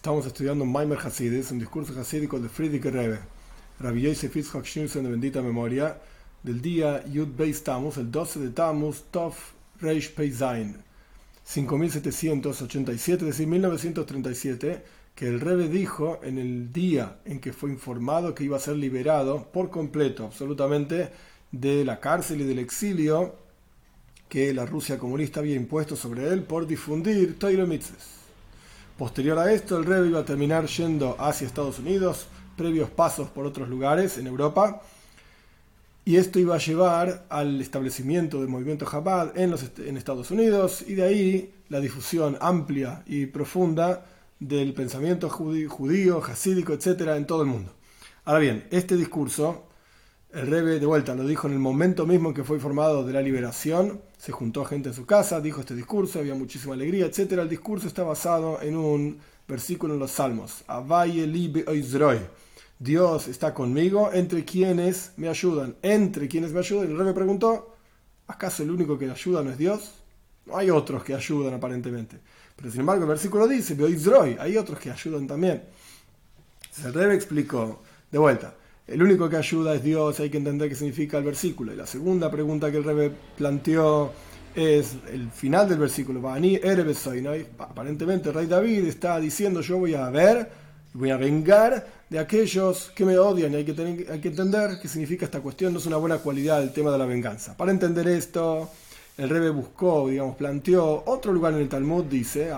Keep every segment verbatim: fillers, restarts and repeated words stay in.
Estamos estudiando un Maimer Hasidis, un discurso hasídico de Friedrich Rebbe, Rabbi Yosef Yitzchak Schneerson de bendita memoria, del día Yud Beis Tammuz, el doce de Tammuz, Tov Reish Pei Zayin, cinco mil setecientos ochenta y siete, es decir, mil novecientos treinta y siete, que el Rebbe dijo en el día en que fue informado que iba a ser liberado por completo, absolutamente, de la cárcel y del exilio que la Rusia comunista había impuesto sobre él por difundir Torah Mitzvos. Posterior a esto, el Rebbe iba a terminar yendo hacia Estados Unidos, previos pasos por otros lugares en Europa, y esto iba a llevar al establecimiento del movimiento Chabad en, los, en Estados Unidos, y de ahí la difusión amplia y profunda del pensamiento judío, judío hasídico, etcétera, en todo el mundo. Ahora bien, este discurso, el Rebbe de vuelta lo dijo en el momento mismo en que fue informado de la liberación. Se juntó gente en su casa, dijo este discurso, había muchísima alegría, etcétera. El discurso está basado en un versículo en los Salmos. Avaye li be'oizroi. Dios está conmigo, entre quienes me ayudan. Entre quienes me ayudan. El Rebbe preguntó, ¿acaso el único que ayuda no es Dios? No hay otros que ayudan aparentemente. Pero sin embargo el versículo dice, be'oizroi, hay otros que ayudan también. Entonces el Rebbe explicó, de vuelta, el único que ayuda es Dios, hay que entender qué significa el versículo. Y la segunda pregunta que el Rebbe planteó es el final del versículo. Aparentemente el rey David está diciendo, yo voy a ver, voy a vengar de aquellos que me odian. Y hay que, tener, hay que entender qué significa esta cuestión. No es una buena cualidad el tema de la venganza. Para entender esto, el Rebbe buscó, digamos, planteó otro lugar en el Talmud, dice,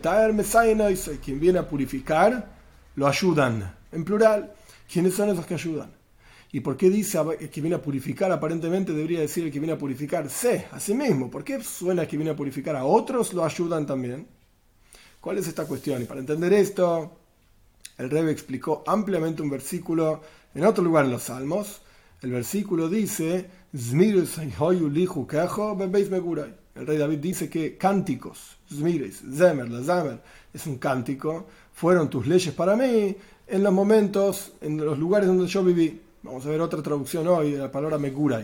quien viene a purificar, lo ayudan, en plural. ¿Quiénes son esos que ayudan? ¿Y por qué dice que viene a purificar? Aparentemente debería decir el que viene a purificarse a sí mismo. ¿Por qué suena que viene a purificar a otros? ¿Lo ayudan también? ¿Cuál es esta cuestión? Y para entender esto, el Rebbe explicó ampliamente un versículo en otro lugar en los Salmos. El versículo dice, el rey David dice que cánticos, Zmires, Zemer, la Zamer, es un cántico, fueron tus leyes para mí en los momentos, en los lugares donde yo viví. Vamos a ver otra traducción hoy de la palabra Meguray.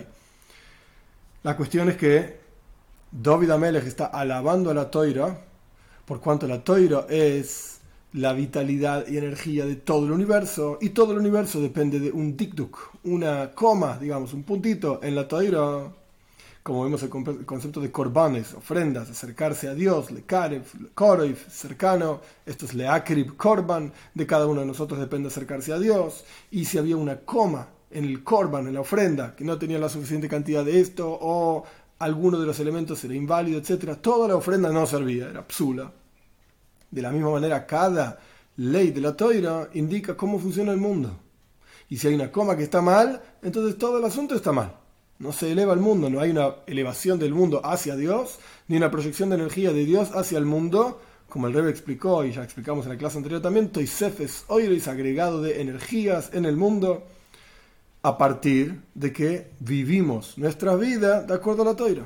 La cuestión es que David Amelech está alabando a la Toira, por cuanto la Toira es la vitalidad y energía de todo el universo, y todo el universo depende de un dikduk, una coma, digamos, un puntito en la Toira. Como vemos el concepto de korbanes, ofrendas, acercarse a Dios, lekarev, koroiv, cercano, esto es leakrib, korban, de cada uno de nosotros depende acercarse a Dios, y si había una coma en el korban, en la ofrenda, que no tenía la suficiente cantidad de esto, o alguno de los elementos era inválido, etcétera, toda la ofrenda no servía, era psula. De la misma manera, cada ley de la Toira indica cómo funciona el mundo, y si hay una coma que está mal, entonces todo el asunto está mal. No se eleva el mundo, no hay una elevación del mundo hacia Dios, ni una proyección de energía de Dios hacia el mundo, como el Rebbe explicó, y ya explicamos en la clase anterior también, Toisef es oiris, agregado de energías en el mundo, a partir de que vivimos nuestra vida de acuerdo a la Toira.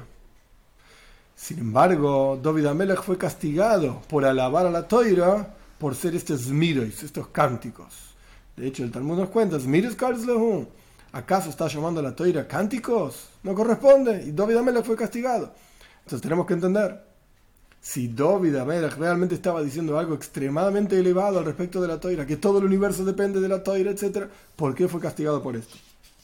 Sin embargo, David Amelech fue castigado por alabar a la Toira, por ser estos zmiros, estos cánticos. De hecho, el Talmud nos cuenta, zmiros karzlehu, ¿acaso está llamando a la Toira cánticos? No corresponde, y David Amelech fue castigado. Entonces tenemos que entender, si David Amelech realmente estaba diciendo algo extremadamente elevado al respecto de la Toira, que todo el universo depende de la Toira, etcétera, ¿por qué fue castigado por esto?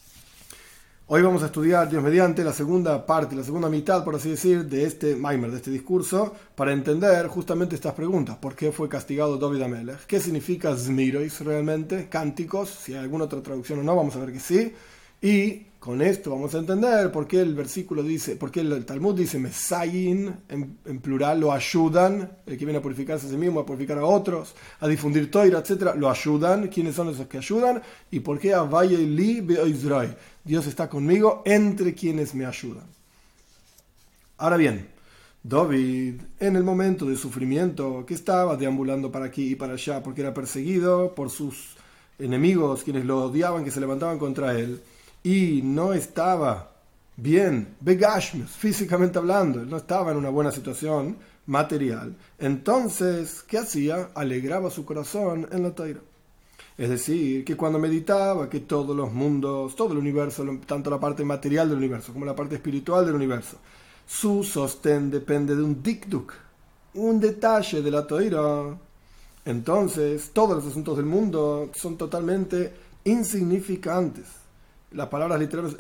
Hoy vamos a estudiar, Dios mediante, la segunda parte, la segunda mitad, por así decir, de este Maimer, de este discurso, para entender justamente estas preguntas. ¿Por qué fue castigado David Amelech? ¿Qué significa Zmirois realmente? Cánticos, si hay alguna otra traducción o no, vamos a ver que sí. Y con esto vamos a entender por qué el versículo dice, por qué el Talmud dice Mesayin, en, en plural, lo ayudan, el que viene a purificarse a sí mismo, a purificar a otros, a difundir Toira, etcétera, lo ayudan. ¿Quiénes son esos que ayudan? Y por qué Avaye li be'oizroi, Dios está conmigo entre quienes me ayudan. Ahora bien, David, en el momento de sufrimiento que estaba deambulando para aquí y para allá, porque era perseguido por sus enemigos, quienes lo odiaban, que se levantaban contra él, y no estaba bien, begashmius, físicamente hablando, él no estaba en una buena situación material, entonces, ¿qué hacía? Alegraba su corazón en la Toira. Es decir, que cuando meditaba que todos los mundos, todo el universo, tanto la parte material del universo como la parte espiritual del universo, su sostén depende de un dikduk, un detalle de la Toira, entonces todos los asuntos del mundo son totalmente insignificantes. Las palabras literales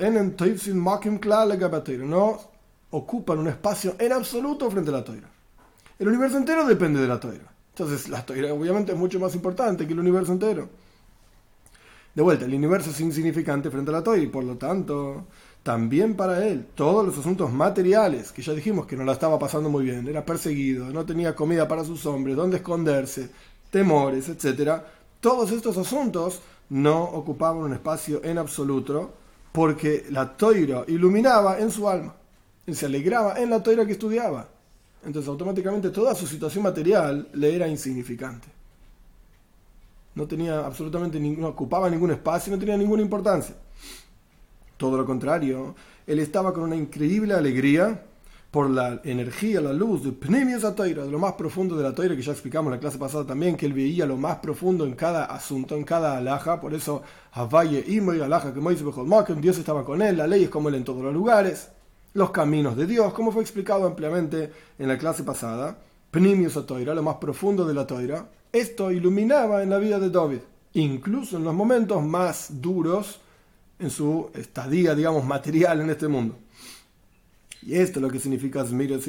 no ocupan un espacio en absoluto frente a la Toira. El universo entero depende de la Toira. Entonces la Toira obviamente es mucho más importante que el universo entero. De vuelta, el universo es insignificante frente a la Toira y por lo tanto también para él todos los asuntos materiales, que ya dijimos que no la estaba pasando muy bien, era perseguido, no tenía comida para sus hombres, dónde esconderse, temores, etcétera. Todos estos asuntos no ocupaban un espacio en absoluto porque la Toira iluminaba en su alma. Él se alegraba en la Toira que estudiaba. Entonces automáticamente toda su situación material le era insignificante. No tenía absolutamente ningún, no ocupaba ningún espacio, no tenía ninguna importancia. Todo lo contrario, él estaba con una increíble alegría por la energía, la luz de Pnimius HaToira, de lo más profundo de la Toira, que ya explicamos en la clase pasada también, que él veía lo más profundo en cada asunto, en cada alhaja. Por eso, Havaye Imoy alhaja que Moisés Bejol Mokem, Dios estaba con él, la ley es como él en todos los lugares, los caminos de Dios, como fue explicado ampliamente en la clase pasada. Pnimius HaToira, lo más profundo de la Toira, esto iluminaba en la vida de David, incluso en los momentos más duros en su estadía, digamos, material en este mundo. Y esto es lo que significa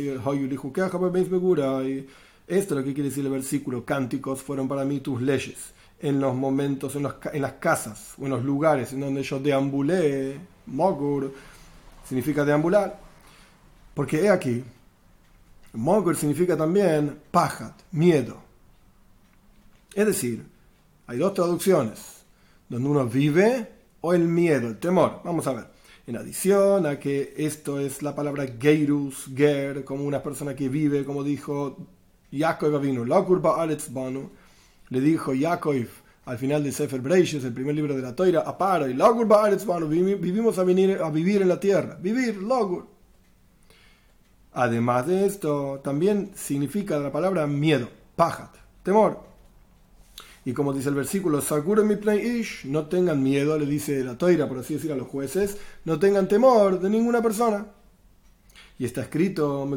esto es lo que quiere decir el versículo: cánticos fueron para mí tus leyes en los momentos, en, los, en las casas o en los lugares en donde yo deambulé. Mogur significa deambular, porque he aquí, Mogur significa también pajat, miedo. Es decir, hay dos traducciones, donde uno vive o el miedo, el temor. Vamos a ver. En adición a que esto es la palabra geirus, ger, como una persona que vive, como dijo Yaakov Avinu, Lakur ba'aretz banu, le dijo Yaakov al final de Sefer Breishis, el primer libro de la Toira, apara, y Lakur ba'aretz banu, vivimos a, venir, a vivir en la tierra, vivir, Lakur. Además de esto, también significa la palabra miedo, pajat, temor. Y como dice el versículo, no tengan miedo, le dice la Toira, por así decir, a los jueces, no tengan temor de ninguna persona. Y está escrito,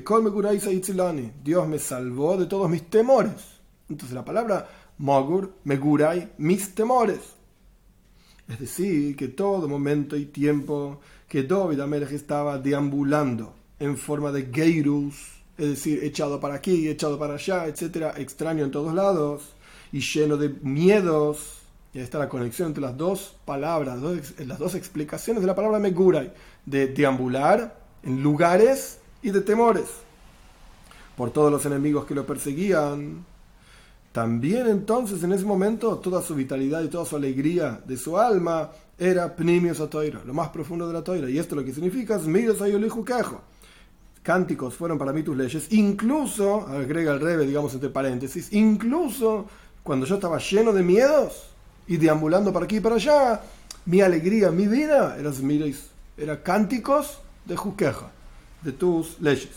Dios me salvó de todos mis temores. Entonces la palabra Mogur, Megurai, mis temores. Es decir, que todo momento y tiempo que David Amelech estaba deambulando en forma de geirus, es decir, echado para aquí, echado para allá, etcétera, extraño en todos lados, y lleno de miedos. Y ahí está la conexión entre las dos palabras, las dos explicaciones de la palabra Megurai, de deambular en lugares y de temores por todos los enemigos que lo perseguían. También entonces en ese momento toda su vitalidad y toda su alegría de su alma era Pnimius HaToira, lo más profundo de la Toira. Y esto lo que significa Zmiros Hayolihu Kejo, cánticos fueron para mí tus leyes, incluso, agrega el Rebbe, digamos entre paréntesis, incluso cuando yo estaba lleno de miedos y deambulando para aquí y para allá, mi alegría, mi vida era Zmiros, era cánticos de Juqueja, de tus leyes.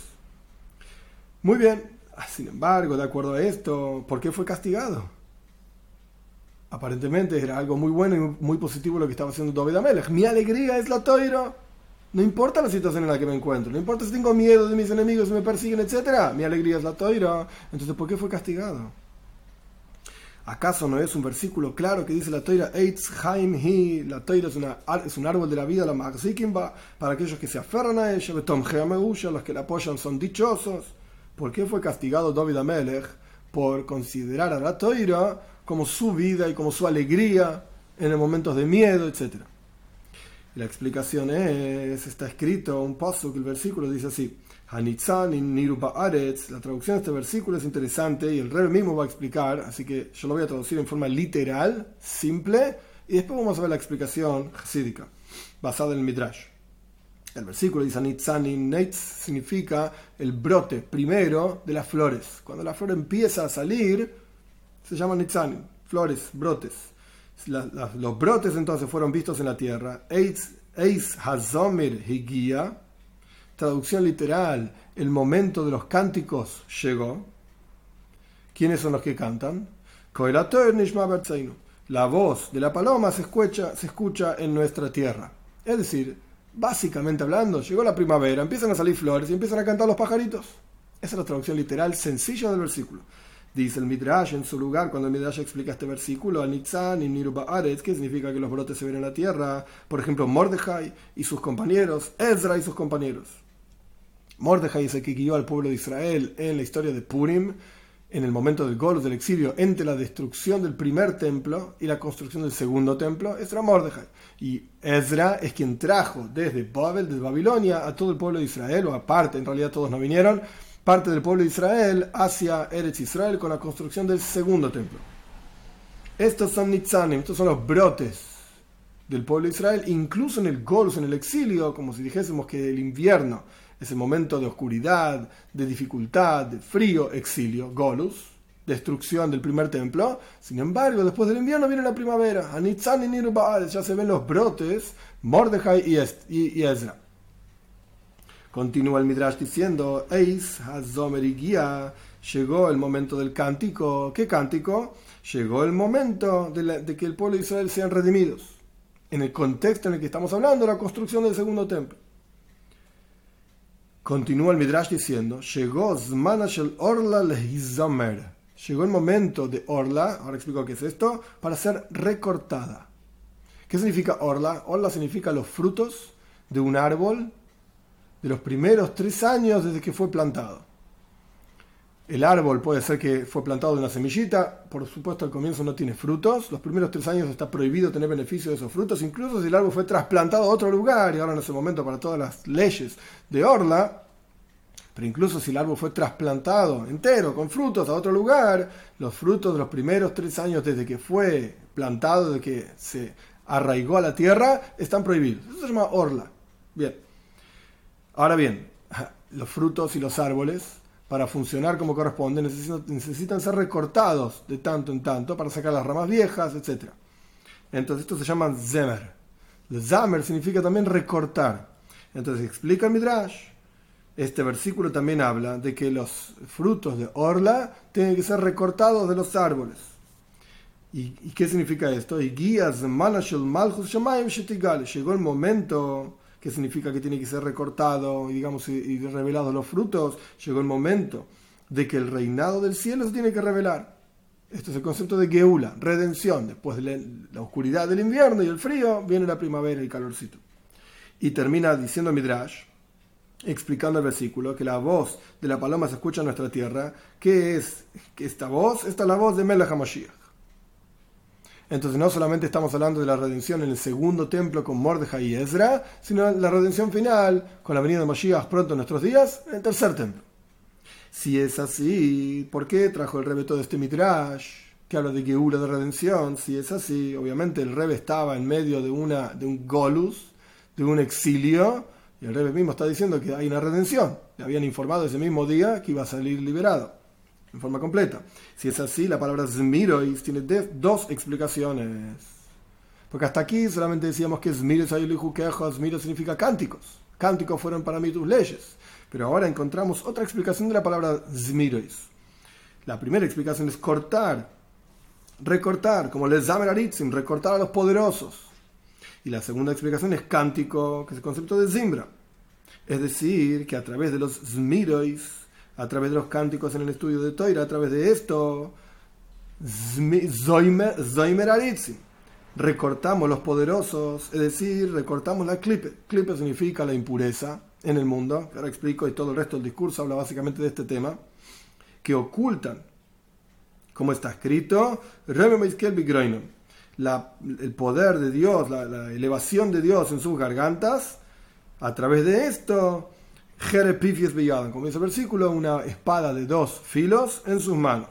Muy bien, sin embargo, de acuerdo a esto, ¿por qué fue castigado? Aparentemente era algo muy bueno y muy positivo lo que estaba haciendo David Amelech. Mi alegría es la Toira. No importa la situación en la que me encuentro, no importa si tengo miedo de mis enemigos, si me persiguen, etcétera. Mi alegría es la Toira. Entonces, ¿por qué fue castigado? ¿Acaso no es un versículo claro que dice la Toira, Eitz Haim Hi, la Toira es, una, es un árbol de la vida, la Magzikimba, para aquellos que se aferran a ella, Betom Geameusha, los que la apoyan son dichosos? ¿Por qué fue castigado David Amelech? Por considerar a la Toira como su vida y como su alegría en los momentos de miedo, etcétera. La explicación es, está escrito un paso que el versículo dice así: Hanitzan in Niru Ba'aretz. La traducción de este versículo es interesante y el Rebbe mismo va a explicar, así que yo lo voy a traducir en forma literal, simple, y después vamos a ver la explicación hasídica, basada en el Midrash. El versículo dice Hanitzan in Neitz, significa el brote primero de las flores. Cuando la flor empieza a salir, se llama Nitzanim, flores, brotes. La, la, los brotes entonces fueron vistos en la tierra. Eis Hazomir Higia, traducción literal, el momento de los cánticos llegó. ¿Quiénes son los que cantan? La voz de la paloma se escucha, se escucha en nuestra tierra. Es decir, básicamente hablando, llegó la primavera, empiezan a salir flores y empiezan a cantar los pajaritos. Esa es la traducción literal sencilla del versículo. Dice el Midrash en su lugar, cuando el Midrash explica este versículo, Anitzan y Niru Ba'aretz, que significa que los brotes se ven en la tierra. Por ejemplo, Mordejai y sus compañeros, Ezra y sus compañeros. Mordejai es el que guió al pueblo de Israel en la historia de Purim, en el momento del Golus, del exilio, entre la destrucción del primer templo y la construcción del segundo templo. Ezra era Mordejai. Y Ezra es quien trajo desde Babel, desde Babilonia, a todo el pueblo de Israel, o aparte, en realidad todos no vinieron, parte del pueblo de Israel hacia Eretz Israel con la construcción del segundo templo. Estos son Nitzanim, estos son los brotes del pueblo de Israel, incluso en el Golus, en el exilio, como si dijésemos que el invierno es el momento de oscuridad, de dificultad, de frío, exilio, Golus, destrucción del primer templo. Sin embargo, después del invierno viene la primavera, a Nitzan y Niru Ba'aretz, ya se ven los brotes, Mordejai y, y, y Ezra. Continúa el Midrash diciendo, Eis Hazomer Igia, llegó el momento del cántico. ¿Qué cántico? Llegó el momento de, la, de que el pueblo de Israel sean redimidos. En el contexto en el que estamos hablando, la construcción del segundo templo. Continúa el Midrash diciendo, llegó Zmana Shel Orla Lehizomer. Llegó el momento de Orla, ahora explico qué es esto, para ser recortada. ¿Qué significa Orla? Orla significa los frutos de un árbol de los primeros tres años desde que fue plantado. El árbol puede ser que fue plantado de una semillita, por supuesto al comienzo no tiene frutos, los primeros tres años está prohibido tener beneficio de esos frutos, incluso si el árbol fue trasplantado a otro lugar, y ahora en ese momento para todas las leyes de Orla, pero incluso si el árbol fue trasplantado entero, con frutos a otro lugar, los frutos de los primeros tres años desde que fue plantado, desde que se arraigó a la tierra, están prohibidos. Eso se llama Orla. Bien. Ahora bien, los frutos y los árboles, para funcionar como corresponde, necesitan, necesitan ser recortados de tanto en tanto para sacar las ramas viejas, etcétera. Entonces esto se llama zemer. El zamer significa también recortar. Entonces explica el Midrash. Este versículo también habla de que los frutos de Orla tienen que ser recortados de los árboles. ¿Y, y qué significa esto? Y guías Manashel Malchus Shamayim Shetigale. Llegó el momento, que significa que tiene que ser recortado, digamos, y, y revelados los frutos. Llegó el momento de que el reinado del cielo se tiene que revelar. Esto es el concepto de Geula, redención. Después de la, la oscuridad del invierno y el frío, viene la primavera y el calorcito. Y termina diciendo Midrash, explicando el versículo, que la voz de la paloma se escucha en nuestra tierra. ¿Qué es que esta voz? Esta es la voz de Melech HaMashiach. Entonces no solamente estamos hablando de la redención en el segundo templo con Mordejai y Ezra, sino la redención final con la venida de Mashiach pronto en nuestros días en el tercer templo. Si es así, ¿por qué trajo el Rebbe todo este Midrash que habla de Geula, de redención? Si es así, obviamente el Rebbe estaba en medio de, una, de un golus, de un exilio, y el Rebbe mismo está diciendo que hay una redención. Le habían informado ese mismo día que iba a salir liberado en forma completa. Si es así, la palabra Zmirois tiene dos explicaciones. Porque hasta aquí solamente decíamos que Zmirois Ayulijuquejo, Zmirois significa cánticos. Cánticos fueron para mí tus leyes. Pero ahora encontramos otra explicación de la palabra Zmirois. La primera explicación es cortar, recortar, como les Zamer Aritzim, recortar a los poderosos. Y la segunda explicación es cántico, que es el concepto de Zimbra. Es decir, que a través de los Zmirois, a través de los cánticos en el estudio de Toira, a través de esto, Zoimer Aritzim, recortamos los poderosos, es decir, recortamos la clipe. Clipe significa la impureza en el mundo, que ahora explico, y todo el resto del discurso habla básicamente de este tema, que ocultan, como está escrito, la, el poder de Dios, la, la elevación de Dios en sus gargantas. A través de esto, como dice el versículo, una espada de dos filos en sus manos.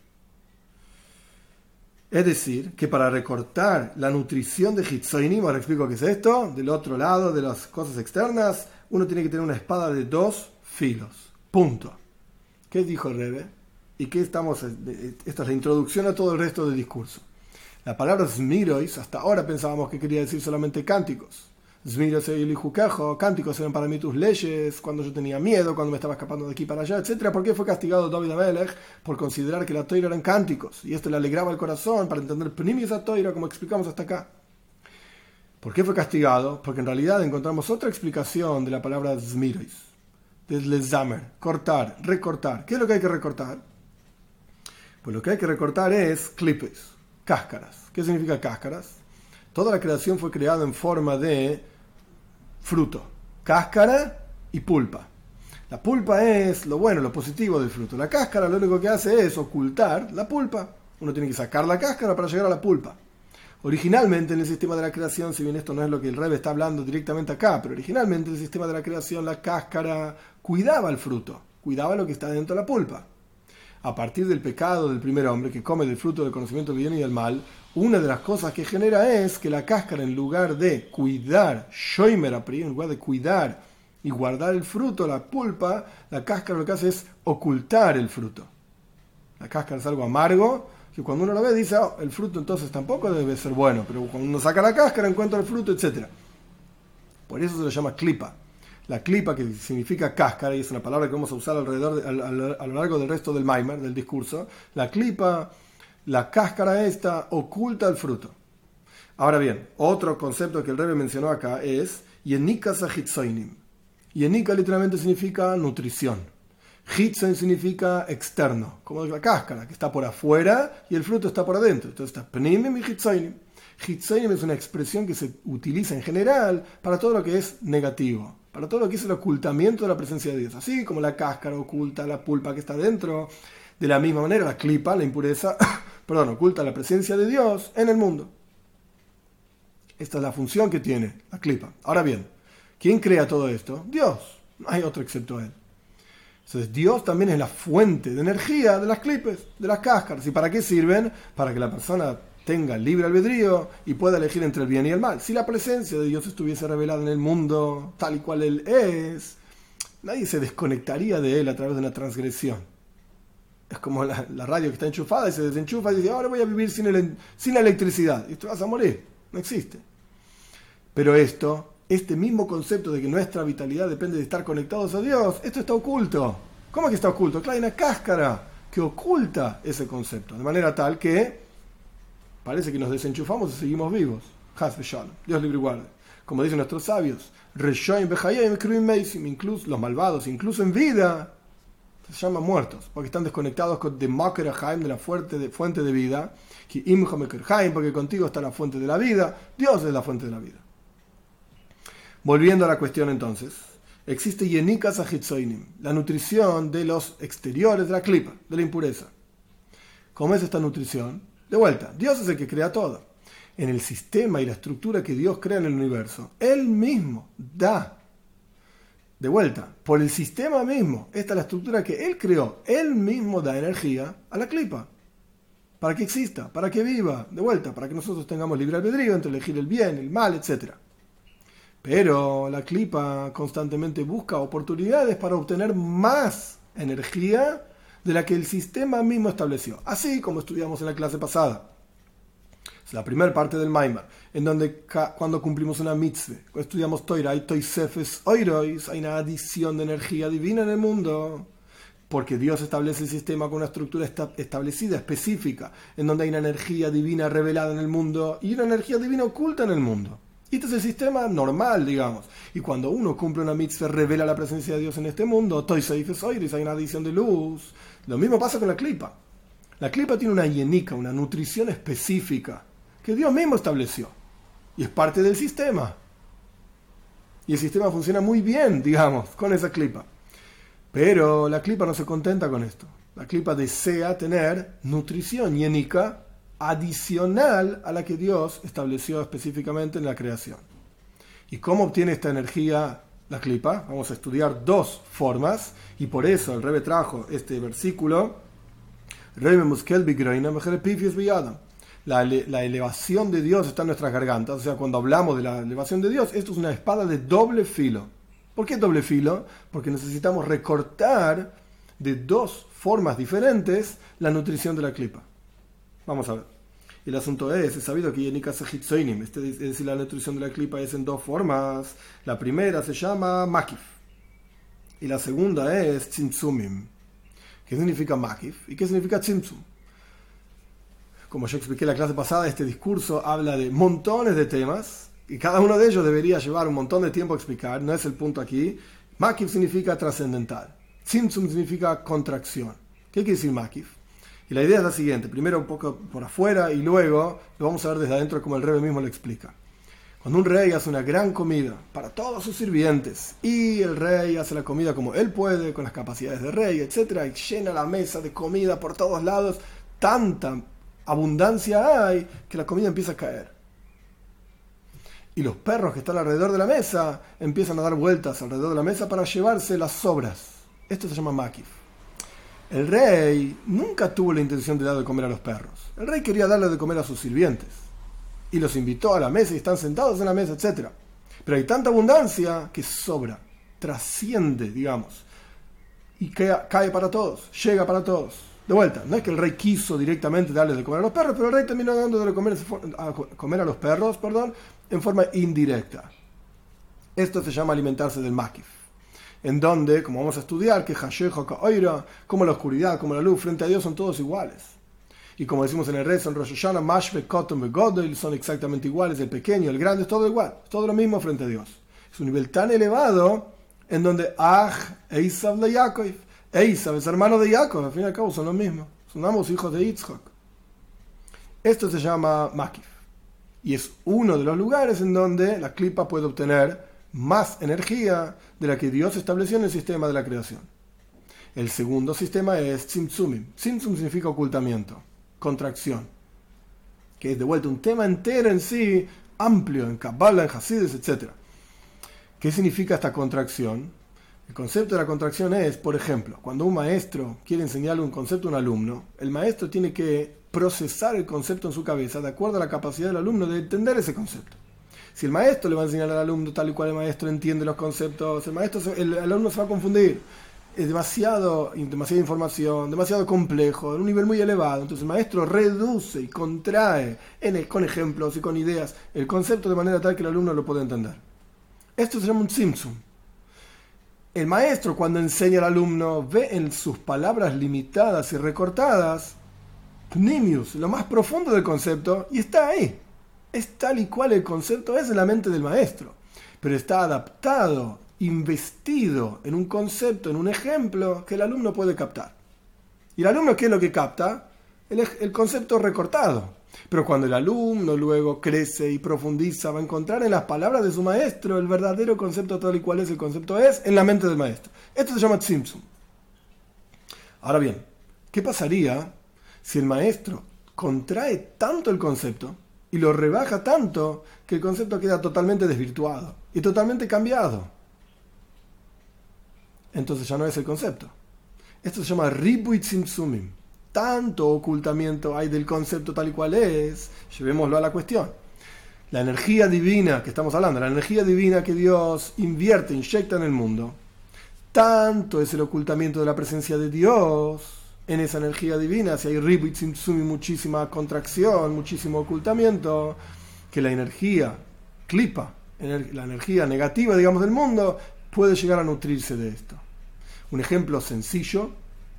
Es decir, que para recortar la nutrición de Hitzoinim, ahora explico qué es esto, del otro lado de las cosas externas, uno tiene que tener una espada de dos filos. Punto. ¿Qué dijo el Rebbe? ¿Y qué estamos? Esta es la introducción a todo el resto del discurso. La palabra Zmirois, hasta ahora pensábamos que quería decir solamente cánticos. Zmirois y Lijuquejo, cánticos eran para mí tus leyes, cuando yo tenía miedo, cuando me estaba escapando de aquí para allá, etcétera. ¿Por qué fue castigado David Amelech? Por considerar que la Toira eran cánticos, y esto le alegraba el corazón para entender Pnimis a Toira, como explicamos hasta acá. ¿Por qué fue castigado? Porque en realidad encontramos otra explicación de la palabra Zmirois, desde Zamer, cortar, recortar. ¿Qué es lo que hay que recortar? Pues lo que hay que recortar es clipes, cáscaras. ¿Qué significa cáscaras? Toda la creación fue creada en forma de fruto, cáscara y pulpa. La pulpa es lo bueno, lo positivo del fruto. La cáscara lo único que hace es ocultar la pulpa. Uno tiene que sacar la cáscara para llegar a la pulpa. Originalmente en el sistema de la creación, si bien esto no es lo que el Rebbe está hablando directamente acá, pero originalmente en el sistema de la creación la cáscara cuidaba el fruto, cuidaba lo que está dentro de la pulpa. A partir del pecado del primer hombre que come del fruto del conocimiento del bien y del mal, una de las cosas que genera es que la cáscara, en lugar de cuidar, shoimer apri, en lugar de cuidar y guardar el fruto, la pulpa, la cáscara lo que hace es ocultar el fruto. La cáscara es algo amargo, que cuando uno lo ve dice, oh, el fruto entonces tampoco debe ser bueno, pero cuando uno saca la cáscara encuentra el fruto, etcétera. Por eso se lo llama clipa. La clipa, que significa cáscara, y es una palabra que vamos a usar alrededor de, a, a, a lo largo del resto del Maimer, del discurso, la clipa, la cáscara esta, oculta el fruto. Ahora bien, otro concepto que el Rebbe mencionó acá es Yenika Sahitzoinim. Yenika literalmente significa nutrición. Hitzoin significa externo, como la cáscara, que está por afuera y el fruto está por adentro. Entonces está Pnimim y Hitzoinim. Hitzoinim es una expresión que se utiliza en general para todo lo que es negativo, para todo lo que es el ocultamiento de la presencia de Dios. Así como la cáscara oculta la pulpa que está dentro, de la misma manera la clipa, la impureza, perdón, oculta la presencia de Dios en el mundo. Esta es la función que tiene la clipa. Ahora bien, ¿quién crea todo esto? Dios. No hay otro excepto Él. Entonces Dios también es la fuente de energía de las clipes, de las cáscaras. ¿Y para qué sirven? Para que la persona tenga libre albedrío y pueda elegir entre el bien y el mal. Si la presencia de Dios estuviese revelada en el mundo tal y cual Él es, nadie se desconectaría de Él a través de una transgresión. Es como la, la radio que está enchufada y se desenchufa y dice, ahora voy a vivir sin, el, sin la electricidad. Y te vas a morir. No existe. Pero esto... Este mismo concepto de que nuestra vitalidad depende de estar conectados a Dios, esto está oculto. ¿Cómo que está oculto? Claro, hay una cáscara que oculta ese concepto, de manera tal que parece que nos desenchufamos y seguimos vivos. Dios libre y guarde. Como dicen nuestros sabios, incluso los malvados, incluso en vida, se llaman muertos, porque están desconectados de Maker Haim, de la fuente de, fuente de vida, porque contigo está la fuente de la vida, Dios es la fuente de la vida. Volviendo a la cuestión entonces, existe Yenika Sahitzoinim, la nutrición de los exteriores de la clipa, de la impureza. ¿Cómo es esta nutrición? De vuelta, Dios es el que crea todo. En el sistema y la estructura que Dios crea en el universo, Él mismo da. De vuelta, por el sistema mismo, esta es la estructura que Él creó, Él mismo da energía a la clipa. Para que exista, para que viva, de vuelta, para que nosotros tengamos libre albedrío entre elegir el bien, el mal, etcétera. Pero la clipa constantemente busca oportunidades para obtener más energía de la que el sistema mismo estableció. Así como estudiamos en la clase pasada. Es la primera parte del Maimar, en donde ca- cuando cumplimos una mitzvah, cuando estudiamos Toira, hay toisefes oirois, hay una adición de energía divina en el mundo. Porque Dios establece el sistema con una estructura esta- establecida, específica, en donde hay una energía divina revelada en el mundo y una energía divina oculta en el mundo. Y este es el sistema normal, digamos. Y cuando uno cumple una mitzvah, revela la presencia de Dios en este mundo, hay una adición de luz. Lo mismo pasa con la clipa. La clipa tiene una yenika, una nutrición específica, que Dios mismo estableció. Y es parte del sistema. Y el sistema funciona muy bien, digamos, con esa clipa. Pero la clipa no se contenta con esto. La clipa desea tener nutrición yenika adicional a la que Dios estableció específicamente en la creación. ¿Y cómo obtiene esta energía la clipa? Vamos a estudiar dos formas, y por eso el Rebbe trajo este versículo, la, la elevación de Dios está en nuestras gargantas. O sea, cuando hablamos de la elevación de Dios, esto es una espada de doble filo. ¿Por qué doble filo? Porque necesitamos recortar de dos formas diferentes la nutrición de la clipa. Vamos a ver. El asunto es, es sabido que Yenika Sahitzoinim, es decir, la nutrición de la clipa es en dos formas. La primera se llama Makif y la segunda es Tzimtzumim. ¿Qué significa Makif y qué significa Tzimtzum? Como yo expliqué en la clase pasada, este discurso habla de montones de temas y cada uno de ellos debería llevar un montón de tiempo a explicar, no es el punto aquí. Makif significa trascendental, Tzimtzum significa contracción. ¿Qué quiere decir Makif? Y la idea es la siguiente, primero un poco por afuera y luego lo vamos a ver desde adentro como el Rebbe mismo lo explica. Cuando un rey hace una gran comida para todos sus sirvientes y el rey hace la comida como él puede, con las capacidades de rey, etcétera, y llena la mesa de comida por todos lados, tanta abundancia hay que la comida empieza a caer. Y los perros que están alrededor de la mesa empiezan a dar vueltas alrededor de la mesa para llevarse las sobras. Esto se llama makif. El rey nunca tuvo la intención de dar de comer a los perros. El rey quería darle de comer a sus sirvientes. Y los invitó a la mesa y están sentados en la mesa, etcétera. Pero hay tanta abundancia que sobra, trasciende, digamos. Y cae, cae para todos, llega para todos. De vuelta, no es que el rey quiso directamente darle de comer a los perros, pero el rey terminó dando de comer a, comer a los perros, perdón, en forma indirecta. Esto se llama alimentarse del makif. En donde, como vamos a estudiar, que Hashejo Ka'oira, como la oscuridad, como la luz, frente a Dios son todos iguales. Y como decimos en el rezo en Rosh Hashanah, Mashve, Kotom, Begodel, son exactamente iguales, el pequeño, el grande, es todo igual, es todo lo mismo frente a Dios. Es un nivel tan elevado en donde Ah, Eisav de Yaakov, Eisav es hermano de Jacob, al fin y al cabo son los mismos, son ambos hijos de Yitzhak. Esto se llama Makif. Y es uno de los lugares en donde la klipa puede obtener más energía de la que Dios estableció en el sistema de la creación. El segundo sistema es Tzimtzumim. Tzimtzum significa ocultamiento, contracción, que es de vuelta un tema entero en sí, amplio, en Kabbalah, en Hasidus, etcétera. ¿Qué significa esta contracción? El concepto de la contracción es, por ejemplo, cuando un maestro quiere enseñarle un concepto a un alumno, el maestro tiene que procesar el concepto en su cabeza de acuerdo a la capacidad del alumno de entender ese concepto. Si el maestro le va a enseñar al alumno tal y cual el maestro entiende los conceptos, el, maestro, el, el alumno se va a confundir. Es demasiado, demasiada información, demasiado complejo, en un nivel muy elevado. Entonces el maestro reduce y contrae en el, con ejemplos y con ideas el concepto de manera tal que el alumno lo pueda entender. Esto se llama un tzimtzum. El maestro, cuando enseña al alumno, ve en sus palabras limitadas y recortadas pnimius, lo más profundo del concepto, y está ahí. Es tal y cual el concepto es en la mente del maestro, pero está adaptado, investido en un concepto, en un ejemplo que el alumno puede captar. ¿Y el alumno qué es lo que capta? El, el concepto recortado. Pero cuando el alumno luego crece y profundiza, va a encontrar en las palabras de su maestro el verdadero concepto tal y cual es el concepto es en la mente del maestro. Esto se llama tzimtzum. Ahora bien, ¿qué pasaría si el maestro contrae tanto el concepto y lo rebaja tanto que el concepto queda totalmente desvirtuado y totalmente cambiado? Entonces ya no es el concepto. Esto se llama Ribui Tzimtzumim. Tanto ocultamiento hay del concepto tal y cual es, llevémoslo a la cuestión. La energía divina que estamos hablando, la energía divina que Dios invierte, inyecta en el mundo, tanto es el ocultamiento de la presencia de Dios en esa energía divina, si hay Ribui Tzimtzumim, muchísima contracción, muchísimo ocultamiento, que la energía klipa, la energía negativa, digamos, del mundo, puede llegar a nutrirse de esto. Un ejemplo sencillo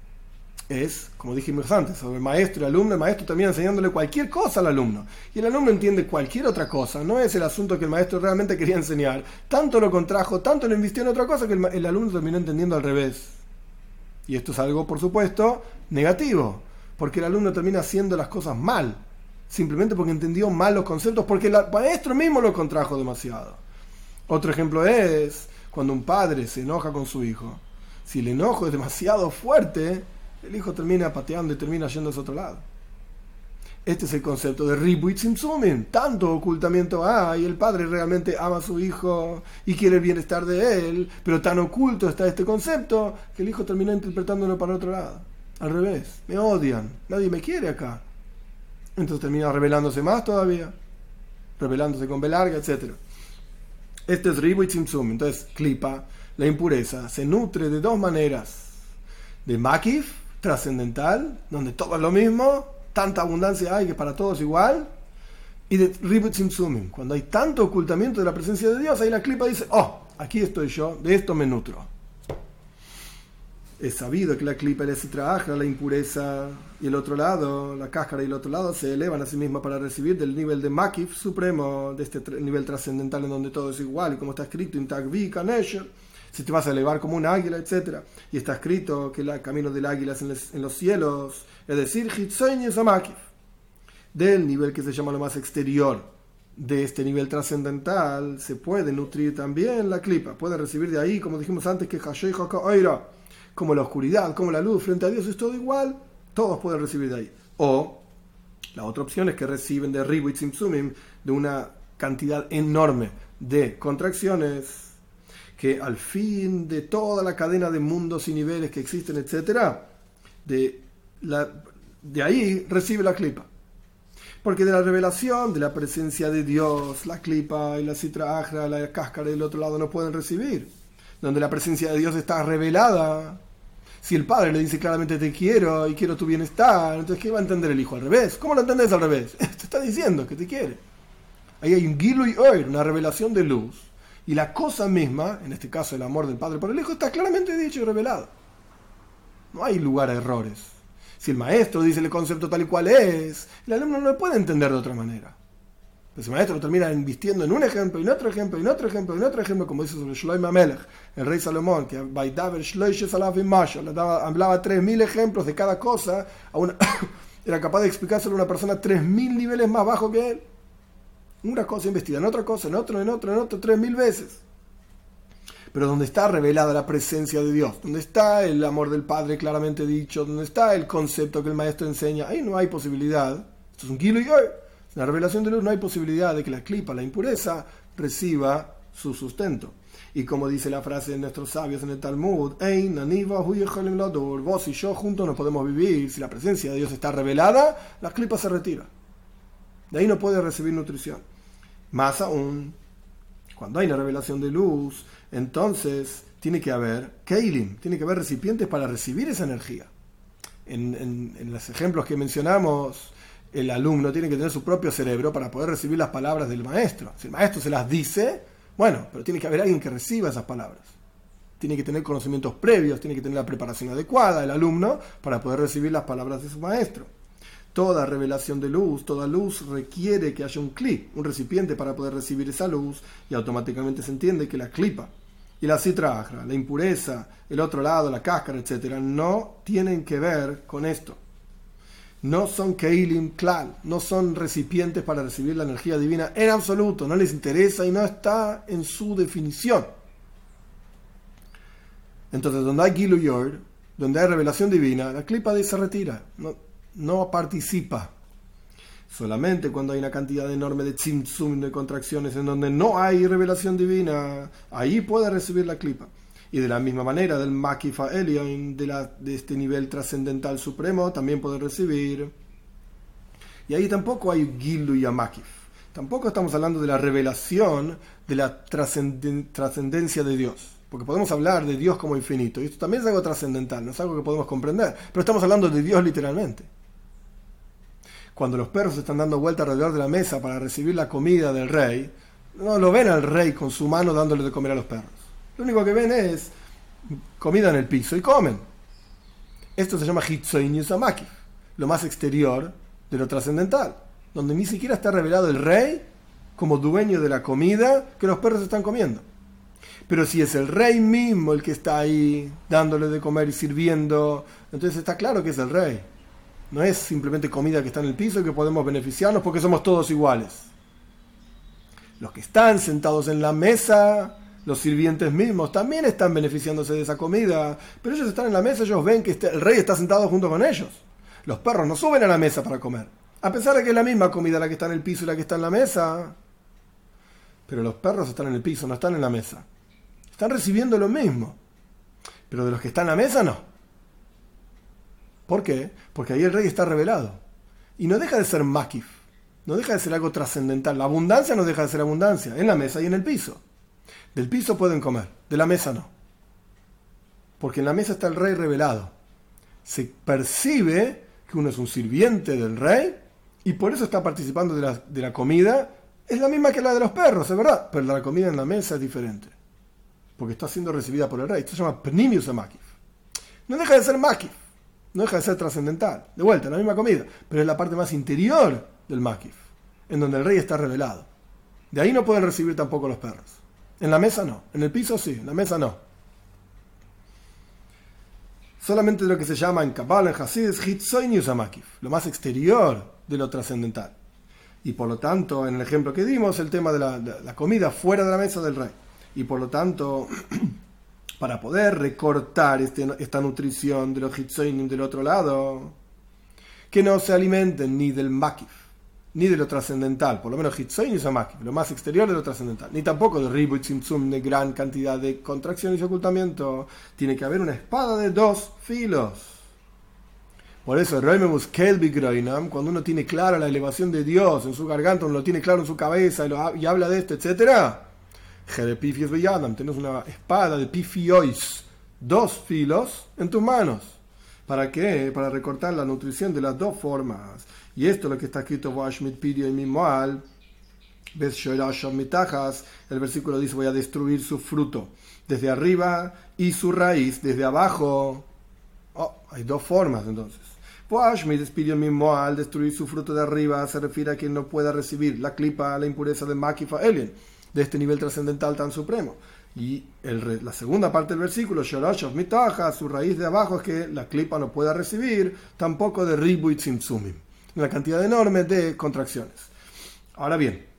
es, como dijimos antes, sobre el maestro y el alumno. El maestro termina enseñándole cualquier cosa al alumno y el alumno entiende cualquier otra cosa. No es el asunto que el maestro realmente quería enseñar. Tanto lo contrajo, tanto lo invirtió en otra cosa que el, el alumno terminó entendiendo al revés. Y esto es algo, por supuesto, negativo, porque el alumno termina haciendo las cosas mal, simplemente porque entendió mal los conceptos, porque el maestro mismo lo contrajo demasiado. Otro ejemplo es cuando un padre se enoja con su hijo. Si el enojo es demasiado fuerte, el hijo termina pateando y termina yendo a otro lado. Este es el concepto de Ribui Tzimtzumim. Tanto ocultamiento hay, el padre realmente ama a su hijo y quiere el bienestar de él, pero tan oculto está este concepto que el hijo termina interpretándolo para otro lado. Al revés, me odian, nadie me quiere acá. Entonces termina rebelándose más todavía, rebelándose con B larga, etcétera. Este es Ribui Tzimtzumim. Entonces, klipa, la impureza, se nutre de dos maneras. De makif, trascendental, donde todo es lo mismo, tanta abundancia hay que para todos igual, y de Ribui Tzimtzumim, cuando hay tanto ocultamiento de la presencia de Dios, ahí la klipa dice, oh, aquí estoy yo, de esto me nutro. Es sabido que la klipa, el esitraja, la impureza, y el otro lado, la cáscara y el otro lado, se elevan a sí misma para recibir del nivel de makif supremo, de este nivel trascendental en donde todo es igual, y como está escrito, in Tagvi Kanesher, si te vas a elevar como un águila, etcétera. Y está escrito que el camino del águila es en, les, en los cielos, es decir, Hitzoynes Amakif, del nivel que se llama lo más exterior. De este nivel trascendental se puede nutrir también la clipa, puede recibir de ahí, como dijimos antes, que Hashay Haka Oira, como la oscuridad, como la luz, frente a Dios es todo igual, todos pueden recibir de ahí. O la otra opción es que reciben de Ribu y Tzimtzumim, de una cantidad enorme de contracciones, que al fin de toda la cadena de mundos y niveles que existen, etcétera, de, la, de ahí recibe la clipa. Porque de la revelación, de la presencia de Dios, la clipa y la citra ajra, la cáscara del otro lado no pueden recibir. Donde la presencia de Dios está revelada. Si el padre le dice claramente te quiero y quiero tu bienestar, entonces ¿qué va a entender el hijo? Al revés. ¿Cómo lo entendés al revés? Te está diciendo que te quiere. Ahí hay un Gilui Oir, una revelación de luz. Y la cosa misma, en este caso el amor del padre por el hijo, está claramente dicho y revelado. No hay lugar a errores. Si el maestro dice el concepto tal y cual es, el alumno no lo puede entender de otra manera. Pero si el maestro lo termina invistiendo en un ejemplo, y en otro ejemplo, y en otro ejemplo, y en otro ejemplo, como dice sobre Shlomo Amelech, el rey Salomón, que hablaba tres mil ejemplos de cada cosa, a una, era capaz de explicárselo a una persona tres mil niveles más bajo que él. Una cosa investida en otra cosa, en otro, en otro, en otro, tres mil veces. Pero donde está revelada la presencia de Dios, donde está el amor del Padre claramente dicho, donde está el concepto que el maestro enseña, ahí no hay posibilidad, esto es un Gilui Oir, la revelación de luz, no hay posibilidad de que la clipa, la impureza, reciba su sustento. Y como dice la frase de nuestros sabios en el Talmud, vos y yo juntos no podemos vivir, si la presencia de Dios está revelada, la clipa se retira. De ahí no puede recibir nutrición. Más aún, cuando hay una revelación de luz, entonces tiene que haber keilim, tiene que haber recipientes para recibir esa energía. En, en, en los ejemplos que mencionamos, el alumno tiene que tener su propio cerebro para poder recibir las palabras del maestro. Si el maestro se las dice, bueno, pero tiene que haber alguien que reciba esas palabras. Tiene que tener conocimientos previos, tiene que tener la preparación adecuada el alumno para poder recibir las palabras de su maestro. Toda revelación de luz, toda luz requiere que haya un cli, un recipiente para poder recibir esa luz, y automáticamente se entiende que la clipa y la citra ajra, la impureza, el otro lado, la cáscara, etcétera, no tienen que ver con esto. No son keilim klal, no son recipientes para recibir la energía divina en absoluto, no les interesa y no está en su definición. Entonces, donde hay Gilui Oir, donde hay revelación divina, la clipa se retira, no, no participa. Solamente cuando hay una cantidad enorme de tzimtzum, de contracciones, en donde no hay revelación divina, ahí puede recibir la clipa. Y de la misma manera, del Makif Elyon, de, la, de este nivel trascendental supremo, también puede recibir. Y ahí tampoco hay Gilui y Makif. Tampoco estamos hablando de la revelación de la trascenden, trascendencia de Dios. Porque podemos hablar de Dios como infinito. Y esto también es algo trascendental, no es algo que podemos comprender. Pero estamos hablando de Dios literalmente. Cuando los perros están dando vuelta alrededor de la mesa para recibir la comida del rey, no lo ven al rey con su mano dándole de comer a los perros. Lo único que ven es comida en el piso y comen. Esto se llama Hitzoynes Amakif, lo más exterior de lo trascendental, donde ni siquiera está revelado el rey como dueño de la comida que los perros están comiendo. Pero si es el rey mismo el que está ahí dándole de comer y sirviendo, entonces está claro que es el rey. No es simplemente comida que está en el piso y que podemos beneficiarnos porque somos todos iguales. Los que están sentados en la mesa, los sirvientes mismos, también están beneficiándose de esa comida, pero ellos están en la mesa, ellos ven que el rey está sentado junto con ellos. Los perros no suben a la mesa para comer, a pesar de que es la misma comida la que está en el piso y la que está en la mesa. Pero los perros están en el piso, no están en la mesa. Están recibiendo lo mismo, pero de los que están en la mesa no. ¿Por qué? Porque ahí el rey está revelado. Y no deja de ser makif, no deja de ser algo trascendental. La abundancia no deja de ser abundancia, en la mesa y en el piso. Del piso pueden comer, de la mesa no. Porque en la mesa está el rey revelado. Se percibe que uno es un sirviente del rey y por eso está participando de la, de la comida. Es la misma que la de los perros, es verdad, pero la comida en la mesa es diferente. Porque está siendo recibida por el rey. Esto se llama Pnimius Makif. No deja de ser makif, no deja de ser trascendental. De vuelta, la misma comida, pero es la parte más interior del makif, en donde el rey está revelado. De ahí no pueden recibir tampoco los perros. En la mesa no, en el piso sí, en la mesa no. solamente de lo que se llama en Kabbalah, en Hasidus, Hitzoinius Amakif, lo más exterior de lo trascendental. Y por lo tanto, en el ejemplo que dimos, el tema de la, de la comida fuera de la mesa del rey. Y por lo tanto, para poder recortar este, esta nutrición de los Hitzoinim del otro lado, que no se alimenten ni del Makif, ni de lo trascendental, por lo menos Hitzoinim y Makif, lo más exterior de lo trascendental, ni tampoco de Ribu y Tzimtzum, de gran cantidad de contracciones y ocultamiento. Tiene que haber una espada de dos filos. Por eso, cuando uno tiene clara la elevación de Dios en su garganta, uno lo tiene claro en su cabeza y, lo, y habla de esto, etcétera. Tenés una espada de pifiois, dos filos en tus manos. ¿Para qué? Para recortar la nutrición de las dos formas. Y esto es lo que está escrito en Mimoal. El versículo dice: voy a destruir su fruto desde arriba y su raíz desde abajo. Oh, hay dos formas entonces. Al destruir su fruto de arriba se refiere a quien no pueda recibir la klipa, la impureza de Makifa Elien, de este nivel trascendental tan supremo. Y el, la segunda parte del versículo, su raíz de abajo, es que la klipa no pueda recibir tampoco de Ribu y Tzimtzumim, una cantidad enorme de contracciones. Ahora bien,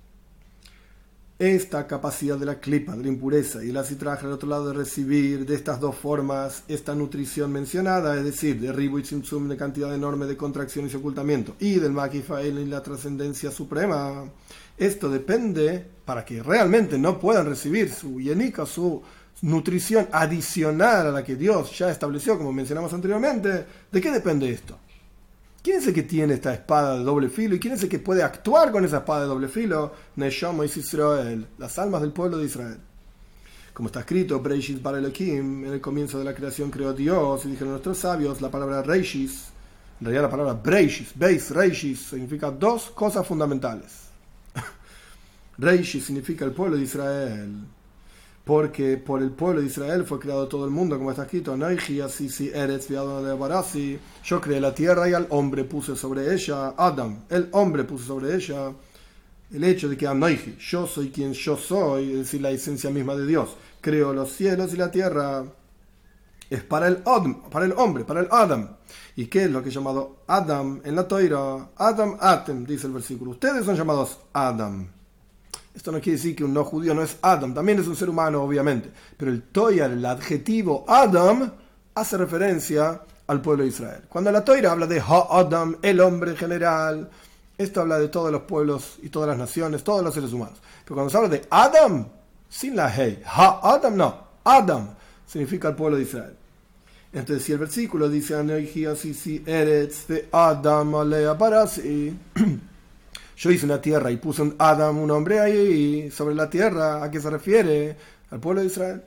esta capacidad de la klipa, de la impureza, y la citraje al otro lado de recibir de estas dos formas esta nutrición mencionada, es decir, de Ribu y Tzimtzum, de cantidad enorme de contracciones y ocultamiento, y del Makifael y la trascendencia suprema, esto depende, para que realmente no puedan recibir su yenika, su nutrición adicional a la que Dios ya estableció, como mencionamos anteriormente. ¿De qué depende esto? ¿Quién es el que tiene esta espada de doble filo? ¿Y quién es el que puede actuar con esa espada de doble filo? Neshama y Israel, las almas del pueblo de Israel. Como está escrito, Breishis bar Elohim, en el comienzo de la creación creó Dios, y dijeron nuestros sabios, la palabra Reishis, en realidad la palabra Breishis, Beis Reishis, significa dos cosas fundamentales. Reishis significa el pueblo de Israel, porque por el pueblo de Israel fue creado todo el mundo, como está escrito: yo creé la tierra y al hombre puse sobre ella, Adam, el hombre puso sobre ella. El hecho de que Anoiji, yo soy quien yo soy, es decir, la esencia misma de Dios, creó los cielos y la tierra, es para el, para el hombre, para el Adam. ¿Y qué es lo que es llamado Adam en la Toira? Adam Atem, dice el versículo. Ustedes son llamados Adam. Esto no quiere decir que un no judío no es Adam, también es un ser humano, obviamente. Pero el Toira, el adjetivo Adam, hace referencia al pueblo de Israel. Cuando la Toira habla de Ha-Adam, el hombre en general, esto habla de todos los pueblos y todas las naciones, todos los seres humanos. Pero cuando se habla de Adam, sin la Hei, Ha-Adam no, Adam significa el pueblo de Israel. Entonces, si el versículo dice Eretz de Adam alea barasi, yo hice una tierra y puse un Adam, un hombre ahí sobre la tierra, ¿a qué se refiere? Al pueblo de Israel.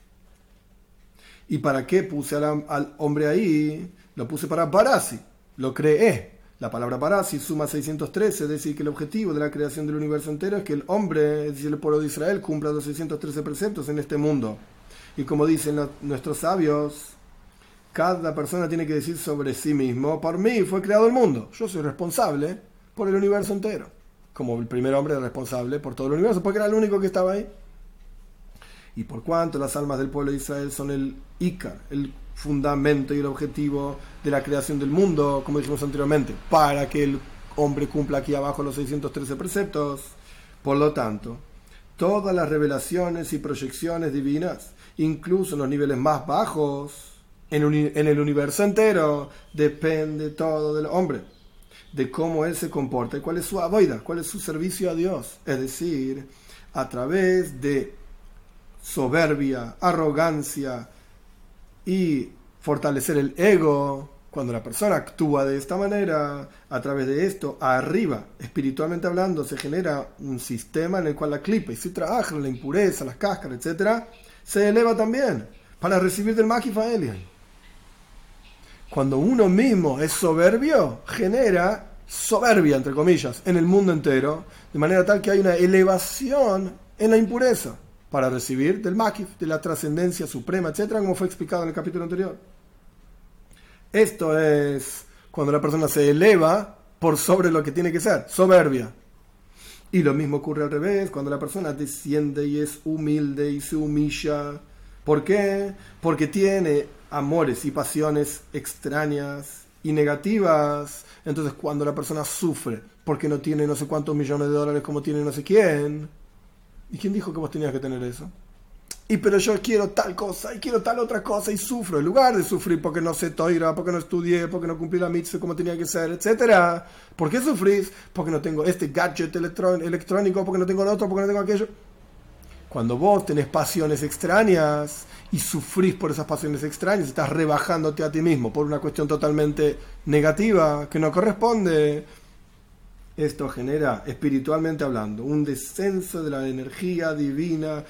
¿Y para qué puse al, al hombre ahí? Lo puse para barasi, lo creé. La palabra barasi suma seiscientos trece, es decir, que el objetivo de la creación del universo entero es que el hombre, es decir, el pueblo de Israel, cumpla los seiscientos trece preceptos en este mundo. Y como dicen los, nuestros sabios, cada persona tiene que decir sobre sí mismo: por mí fue creado el mundo, yo soy responsable por el universo entero, como el primer hombre responsable por todo el universo, porque era el único que estaba ahí. Y por cuanto las almas del pueblo de Israel son el Ikar, el fundamento y el objetivo de la creación del mundo, como dijimos anteriormente, para que el hombre cumpla aquí abajo los seiscientos trece preceptos, por lo tanto, todas las revelaciones y proyecciones divinas, incluso en los niveles más bajos, en, un, en el universo entero, depende todo del hombre, de cómo él se comporta y cuál es su avoida, cuál es su servicio a Dios. Es decir, a través de soberbia, arrogancia y fortalecer el ego, cuando la persona actúa de esta manera, a través de esto, arriba, espiritualmente hablando, se genera un sistema en el cual la klipa y si trabaja la impureza, las cáscaras, etcétera, se eleva también para recibir del Makifa Elian. Cuando uno mismo es soberbio, genera soberbia, entre comillas, en el mundo entero, de manera tal que hay una elevación en la impureza para recibir del Makif, de la trascendencia suprema, etcétera, como fue explicado en el capítulo anterior. Esto es cuando la persona se eleva por sobre lo que tiene que ser, soberbia. Y lo mismo ocurre al revés, cuando la persona desciende y es humilde y se humilla. ¿Por qué? Porque tiene amores y pasiones extrañas y negativas. Entonces cuando la persona sufre porque no tiene no sé cuántos millones de dólares como tiene no sé quién, ¿y quién dijo que vos tenías que tener eso? Y pero yo quiero tal cosa y quiero tal otra cosa y sufro, en lugar de sufrir porque no sé toira, porque no estudié, porque no cumplí la mitzvah como tenía que ser, etcétera. ¿Por qué sufrís? Porque no tengo este gadget electrónico, porque no tengo el otro, porque no tengo aquello. Cuando vos tenés pasiones extrañas y sufrís por esas pasiones extrañas, estás rebajándote a ti mismo por una cuestión totalmente negativa que no corresponde. Esto genera, espiritualmente hablando, un descenso de la energía divina.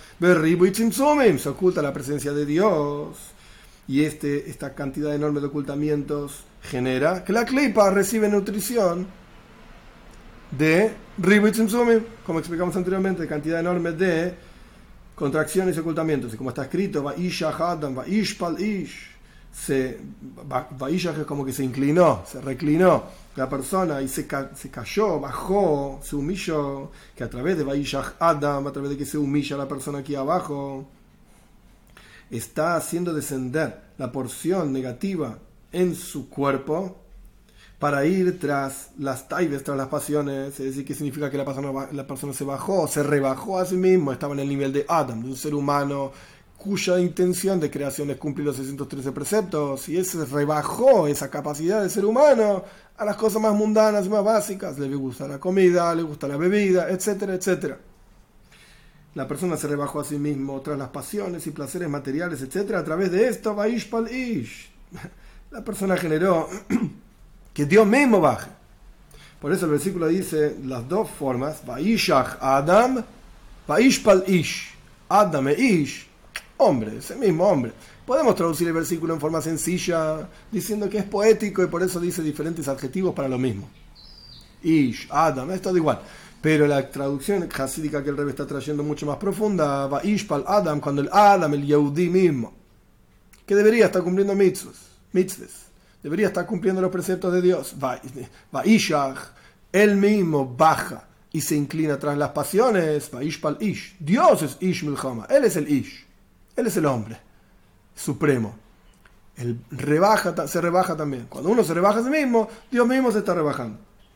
Se oculta la presencia de Dios. Y este, esta cantidad enorme de ocultamientos genera que la klipa recibe nutrición de Ribu Tzimtzumim, como explicamos anteriormente, cantidad enorme de contracciones y ocultamientos. Y como está escrito, Va'ishach Adam, Va'ishpal Ish. Se, Va'ishach es como que se inclinó, se reclinó la persona y se, ca, se cayó, bajó, se humilló, que a través de Va'ishach Adam, a través de que se humilla la persona aquí abajo, está haciendo descender la porción negativa en su cuerpo para ir tras las taibes, tras las pasiones. Es decir, ¿qué significa que la persona, la persona se bajó, se rebajó a sí mismo? Estaba en el nivel de Adam, de un ser humano cuya intención de creación es cumplir los seiscientos trece preceptos, y ese rebajó esa capacidad de ser humano a las cosas más mundanas y más básicas. Le gusta la comida, le gusta la bebida, etcétera, etcétera. La persona se rebajó a sí mismo tras las pasiones y placeres materiales, etcétera. A través de esto, Va'ishpal Ish, la persona generó que Dios mismo baje. Por eso el versículo dice las dos formas: Va'ishach Adam, Va'ishpal Ish. Adam e Ish, hombre, ese mismo hombre. Podemos traducir el versículo en forma sencilla diciendo que es poético y por eso dice diferentes adjetivos para lo mismo. Ish, Adam, es todo igual. Pero la traducción hasídica que el Rebbe está trayendo mucho más profunda, Va'ishpal Adam, cuando el Adam, el Yehudí mismo, que debería estar cumpliendo mitzvos, mitzvos, debería estar cumpliendo los preceptos de Dios, Va'ishach, él mismo baja y se inclina tras las pasiones, Va'ishpal Ish. Dios es Ish Milchama, él es el Ish, él es el hombre supremo. Él rebaja, se rebaja también. Cuando uno se rebaja a sí mismo, Dios mismo se está rebajando.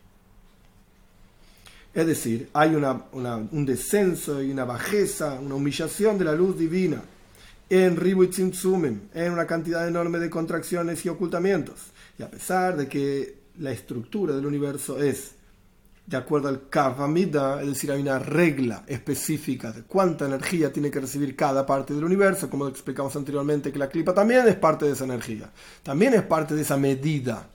Es decir, hay una, una, un descenso y una bajeza, una humillación de la luz divina en Ribu Tzimtzumim, en una cantidad enorme de contracciones y ocultamientos. Y a pesar de que la estructura del universo es de acuerdo al Kavamida, es decir, hay una regla específica de cuánta energía tiene que recibir cada parte del universo, como explicamos anteriormente, que la klipa también es parte de esa energía, también es parte de esa medida.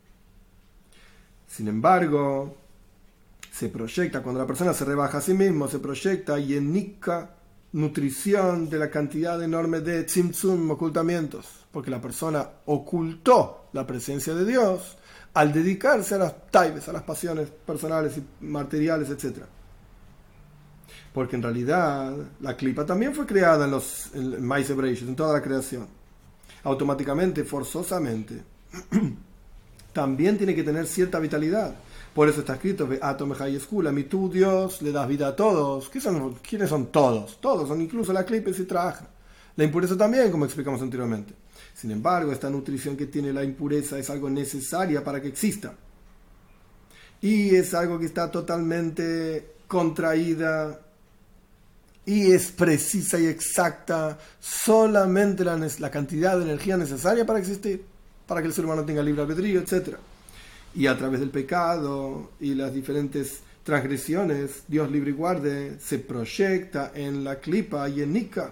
Sin embargo, se proyecta, cuando la persona se rebaja a sí mismo, se proyecta yenika, nutrición de la cantidad enorme de tzimtzum, ocultamientos, porque la persona ocultó la presencia de Dios al dedicarse a las taibes, a las pasiones personales y materiales, etcétera. Porque en realidad la klipa también fue creada en los en Maaseh Bereshit, en toda la creación. Automáticamente, forzosamente, también tiene que tener cierta vitalidad. Por eso está escrito, Be'ato Mechai Eskula, mi tú Dios le das vida a todos. ¿Qué son, ¿Quiénes son todos? Todos, son incluso la klipa y se trabaja. La impureza también, como explicamos anteriormente. Sin embargo, esta nutrición que tiene la impureza es algo necesaria para que exista. Y es algo que está totalmente contraída y es precisa y exacta solamente la, la cantidad de energía necesaria para existir, para que el ser humano tenga libre albedrío, etcétera. Y a través del pecado y las diferentes transgresiones, Dios libre y guarde, se proyecta en la klipa y en nika,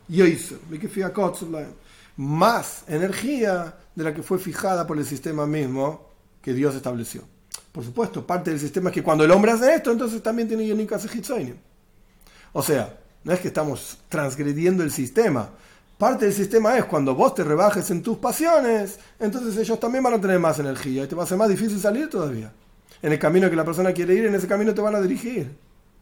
más energía de la que fue fijada por el sistema mismo que Dios estableció. Por supuesto, parte del sistema es que cuando el hombre hace esto, entonces también tiene Yonika Sejitzoinim. O sea, no es que estamos transgrediendo el sistema. Parte del sistema es cuando vos te rebajes en tus pasiones, entonces ellos también van a tener más energía y te va a ser más difícil salir todavía. En el camino que la persona quiere ir, en ese camino te van a dirigir.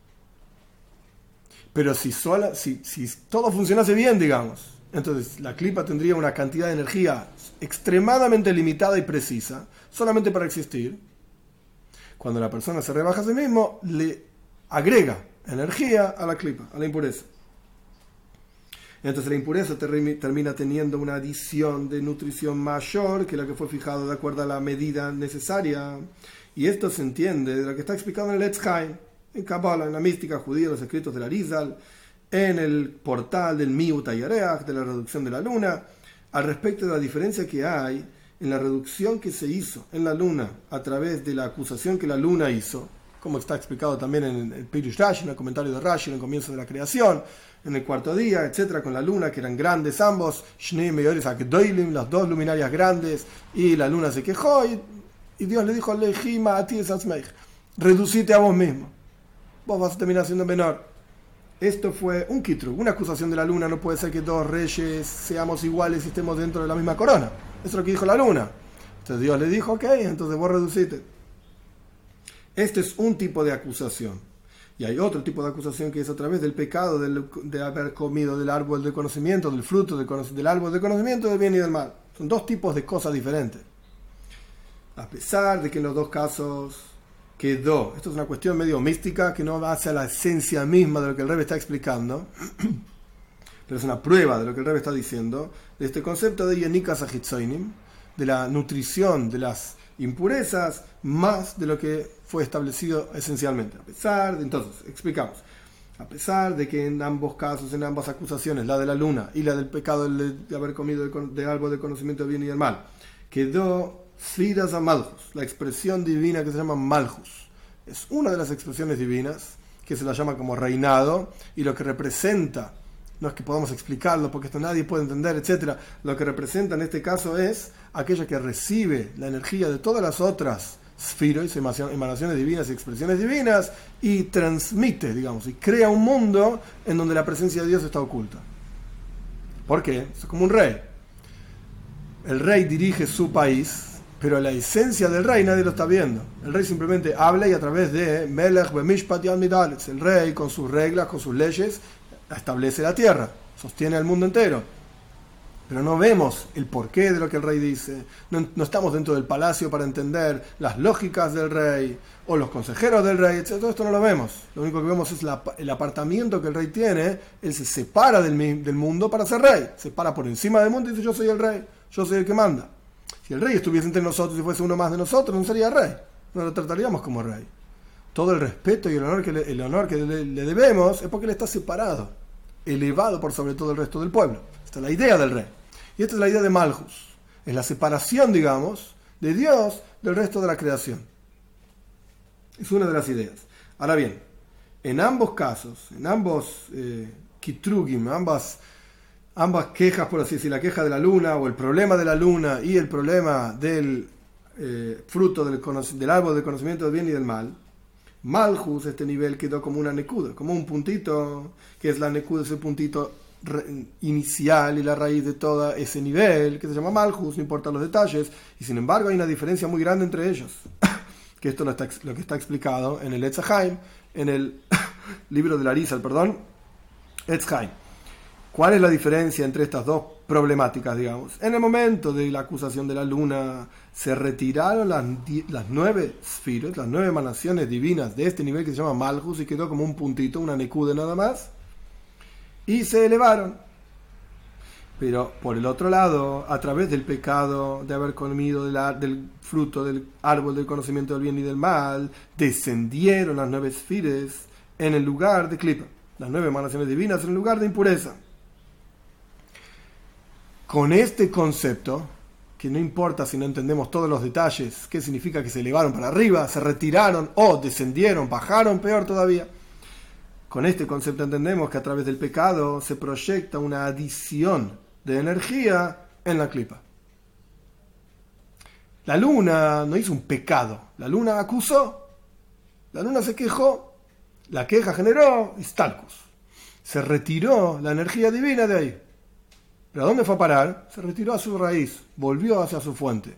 Pero si, sola, si, si todo funcionase bien, digamos, entonces la klipa tendría una cantidad de energía extremadamente limitada y precisa, solamente para existir. Cuando la persona se rebaja a sí mismo, le agrega energía a la klipa, a la impureza. Entonces la impureza termina teniendo una adición de nutrición mayor que la que fue fijado de acuerdo a la medida necesaria. Y esto se entiende de lo que está explicado en el Etz Chaim, en Kabbalah, en la mística judía, los escritos del Arizal, en el portal del Miut Hayareach, de la reducción de la luna, al respecto de la diferencia que hay en la reducción que se hizo en la luna a través de la acusación que la luna hizo, como está explicado también en el Pirush Rashi, en el comentario de Rashi, en el comienzo de la creación, en el cuarto día, etcétera, con la luna, que eran grandes ambos, Shnei Meores Agdolim, las dos luminarias grandes, y la luna se quejó, y, y Dios le dijo, Lejima a ti esasmeich, reducite a vos mismo, vos vas a terminar siendo menor. Esto fue un kitru, una acusación de la luna. No puede ser que dos reyes seamos iguales y estemos dentro de la misma corona. Eso es lo que dijo la luna. Entonces Dios le dijo, ok, entonces vos reducite. Este es un tipo de acusación. Y hay otro tipo de acusación que es a través del pecado del, de haber comido del árbol del conocimiento, del fruto del, del árbol del conocimiento del bien y del mal. Son dos tipos de cosas diferentes. A pesar de que en los dos casos quedó, esto es una cuestión medio mística que no va hacia la esencia misma de lo que el Rebbe está explicando, pero es una prueba de lo que el Rebbe está diciendo, de este concepto de Yenikas Ahitzoinim, de la nutrición de las impurezas, más de lo que fue establecido esencialmente. A pesar de, entonces, explicamos, a pesar de que en ambos casos, en ambas acusaciones, la de la luna y la del pecado de haber comido de algo del conocimiento del bien y del mal, quedó Sfiras a Malchus, la expresión divina que se llama Malchus. Es una de las expresiones divinas que se la llama como reinado, y lo que representa, no es que podamos explicarlo porque esto nadie puede entender, etcétera. Lo que representa en este caso es aquella que recibe la energía de todas las otras sfiros, emanaciones divinas y expresiones divinas, y transmite, digamos, y crea un mundo en donde la presencia de Dios está oculta. ¿Por qué? Es como un rey. El rey dirige su país, pero la esencia del rey nadie lo está viendo. El rey simplemente habla, y a través de Melech Bemishpat Yad Midalets, el rey con sus reglas, con sus leyes, establece la tierra, sostiene al mundo entero. Pero no vemos el porqué de lo que el rey dice, no, no estamos dentro del palacio para entender las lógicas del rey o los consejeros del rey, etcétera. Todo esto no lo vemos. Lo único que vemos es la, el apartamiento que el rey tiene. Él se separa del, del mundo para ser rey, se para por encima del mundo y dice: yo soy el rey, yo soy el que manda. Si el rey estuviese entre nosotros y fuese uno más de nosotros, no sería rey, no lo trataríamos como rey. Todo el respeto y el honor que le, el honor que le, le debemos es porque él está separado, elevado por sobre todo el resto del pueblo. Esta es la idea del rey. Y esta es la idea de Malchus. Es la separación, digamos, de Dios del resto de la creación. Es una de las ideas. Ahora bien, en ambos casos, en ambos eh, kitrugim, ambas, ambas quejas, por así decir, la queja de la luna o el problema de la luna y el problema del eh, fruto del, del árbol del conocimiento del bien y del mal, Malchus, este nivel, quedó como una nekuda, como un puntito, que es la nekuda, ese puntito inicial y la raíz de todo ese nivel, que se llama Malchus, no importan los detalles, y sin embargo hay una diferencia muy grande entre ellos, que esto lo, está, lo que está explicado en el Etz Chaim, en el libro del Arizal, perdón, Etz Chaim. ¿Cuál es la diferencia entre estas dos problemáticas, digamos? En el momento de la acusación de la luna, se retiraron las, las nueve sfiros, las nueve emanaciones divinas de este nivel que se llama Malchus, y quedó como un puntito, una nekuda nada más, y se elevaron. Pero por el otro lado, a través del pecado de haber comido de la, del fruto del árbol del conocimiento del bien y del mal, descendieron las nueve esfires en el lugar de Klipa, las nueve emanaciones divinas en el lugar de impureza. Con este concepto, que no importa si no entendemos todos los detalles, qué significa que se elevaron para arriba, se retiraron o descendieron, bajaron, peor todavía. Con este concepto entendemos que a través del pecado se proyecta una adición de energía en la clipa. La luna no hizo un pecado, la luna acusó, la luna se quejó, la queja generó Istalcus. Se retiró la energía divina de ahí. ¿Pero a dónde fue a parar? Se retiró a su raíz, volvió hacia su fuente.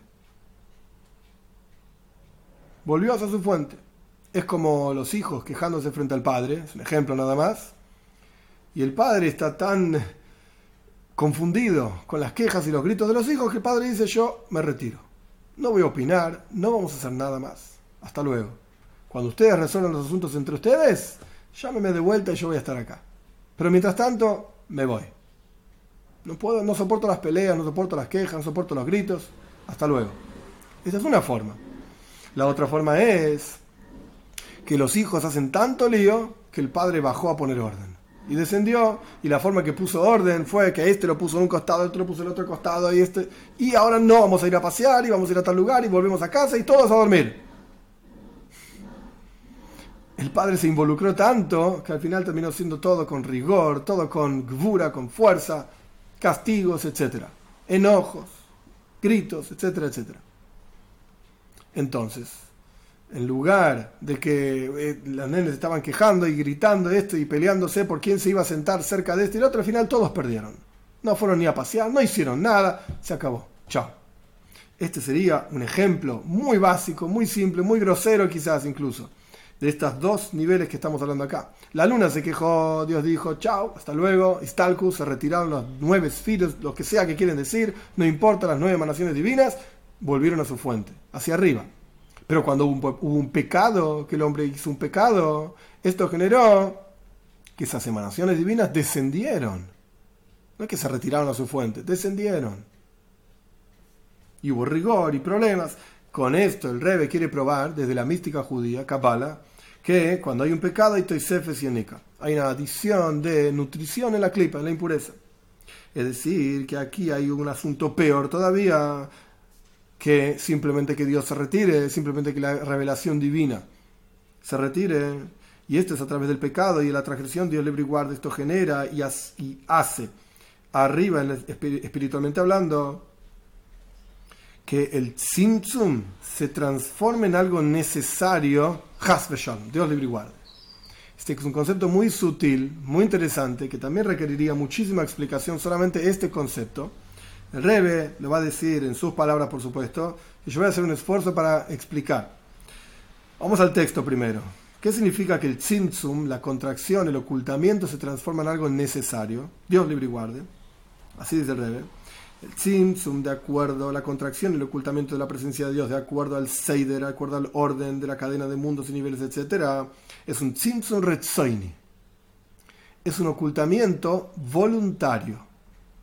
Volvió hacia su fuente. Es como los hijos quejándose frente al padre, es un ejemplo nada más, y el padre está tan confundido con las quejas y los gritos de los hijos que el padre dice: yo me retiro, no voy a opinar, no vamos a hacer nada más, hasta luego. Cuando ustedes resuelvan los asuntos entre ustedes, llámeme de vuelta y yo voy a estar acá, pero mientras tanto me voy. No puedo, no soporto las peleas, no soporto las quejas, no soporto los gritos. Hasta luego. Esa es una forma. La otra forma es que los hijos hacen tanto lío que el padre bajó a poner orden. Y descendió, y la forma que puso orden fue que este lo puso en un costado, este lo puso en el otro costado, y este y ahora no, vamos a ir a pasear, y vamos a ir a tal lugar, y volvemos a casa, y todos a dormir. El padre se involucró tanto que al final terminó siendo todo con rigor, todo con gvura, con fuerza, castigos, etcétera, enojos, gritos, etcétera, etcétera. Entonces, en lugar de que eh, los nenes estaban quejando y gritando esto y peleándose por quién se iba a sentar cerca de este y el otro, al final todos perdieron. No fueron ni a pasear, no hicieron nada, se acabó. Chao. Este sería un ejemplo muy básico, muy simple, muy grosero quizás incluso, de estos dos niveles que estamos hablando acá. La luna se quejó, Dios dijo, chao, hasta luego, Istalku, se retiraron los nueve sfiros, lo que sea que quieren decir, no importa las nueve emanaciones divinas, volvieron a su fuente, hacia arriba. Pero cuando hubo un, hubo un pecado, que el hombre hizo un pecado, esto generó que esas emanaciones divinas descendieron. No es que se retiraron a su fuente, descendieron. Y hubo rigor y problemas. Con esto el Rebbe quiere probar, desde la mística judía, Kabbalah, que cuando hay un pecado hay toisefes y enika. Hay una adición de nutrición en la clipa, en la impureza. Es decir, que aquí hay un asunto peor todavía, que simplemente que Dios se retire, simplemente que la revelación divina se retire, y esto es a través del pecado y de la transgresión. Dios libre y guarde, esto genera y hace arriba, espiritualmente hablando, que el tzimtzum se transforme en algo necesario, Chas v'Shalom, Dios libre y guarde. Este es un concepto muy sutil, muy interesante, que también requeriría muchísima explicación, solamente este concepto. El Rebbe lo va a decir en sus palabras, por supuesto, y yo voy a hacer un esfuerzo para explicar. Vamos al texto primero. ¿Qué significa que el tzimtzum, la contracción, el ocultamiento, se transforma en algo necesario? Dios libre y guarde. Así dice el Rebbe. El tzimtzum, de acuerdo a la contracción, el ocultamiento de la presencia de Dios, de acuerdo al seider, de acuerdo al orden de la cadena de mundos y niveles, etcétera, es un tzimtzum retzoini. Es un ocultamiento voluntario.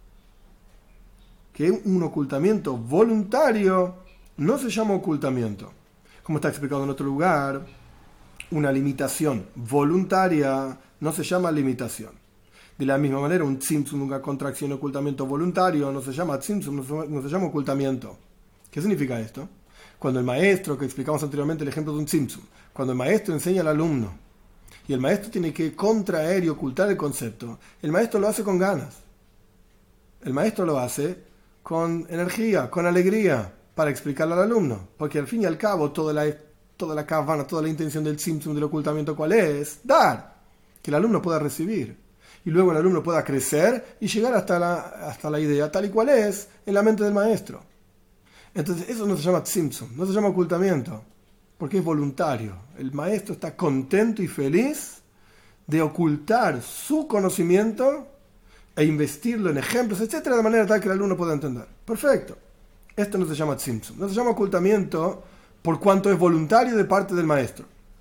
Que un ocultamiento voluntario no se llama ocultamiento. Como está explicado en otro lugar, una limitación voluntaria no se llama limitación. De la misma manera, un tzimtzum, una contracción, ocultamiento voluntario, no se llama tzimtzum, no se llama ocultamiento. ¿Qué significa esto? Cuando el maestro, que explicamos anteriormente el ejemplo de un tzimtzum, cuando el maestro enseña al alumno y el maestro tiene que contraer y ocultar el concepto, el maestro lo hace con ganas. El maestro lo hace con energía, con alegría, para explicarle al alumno. Porque al fin y al cabo, toda la, toda la kavana, toda la intención del tzimtzum, del ocultamiento, ¿cuál es? Dar. Que el alumno pueda recibir. Y luego el alumno pueda crecer y llegar hasta la, hasta la idea tal y cual es en la mente del maestro. Entonces, eso no se llama tzimtzum, no se llama ocultamiento, porque es voluntario. El maestro está contento y feliz de ocultar su conocimiento e investirlo en ejemplos, etcétera, de manera tal que el alumno pueda entender. Perfecto. Esto no se llama tzimtzum, no se llama ocultamiento por cuanto es voluntario de parte del maestro.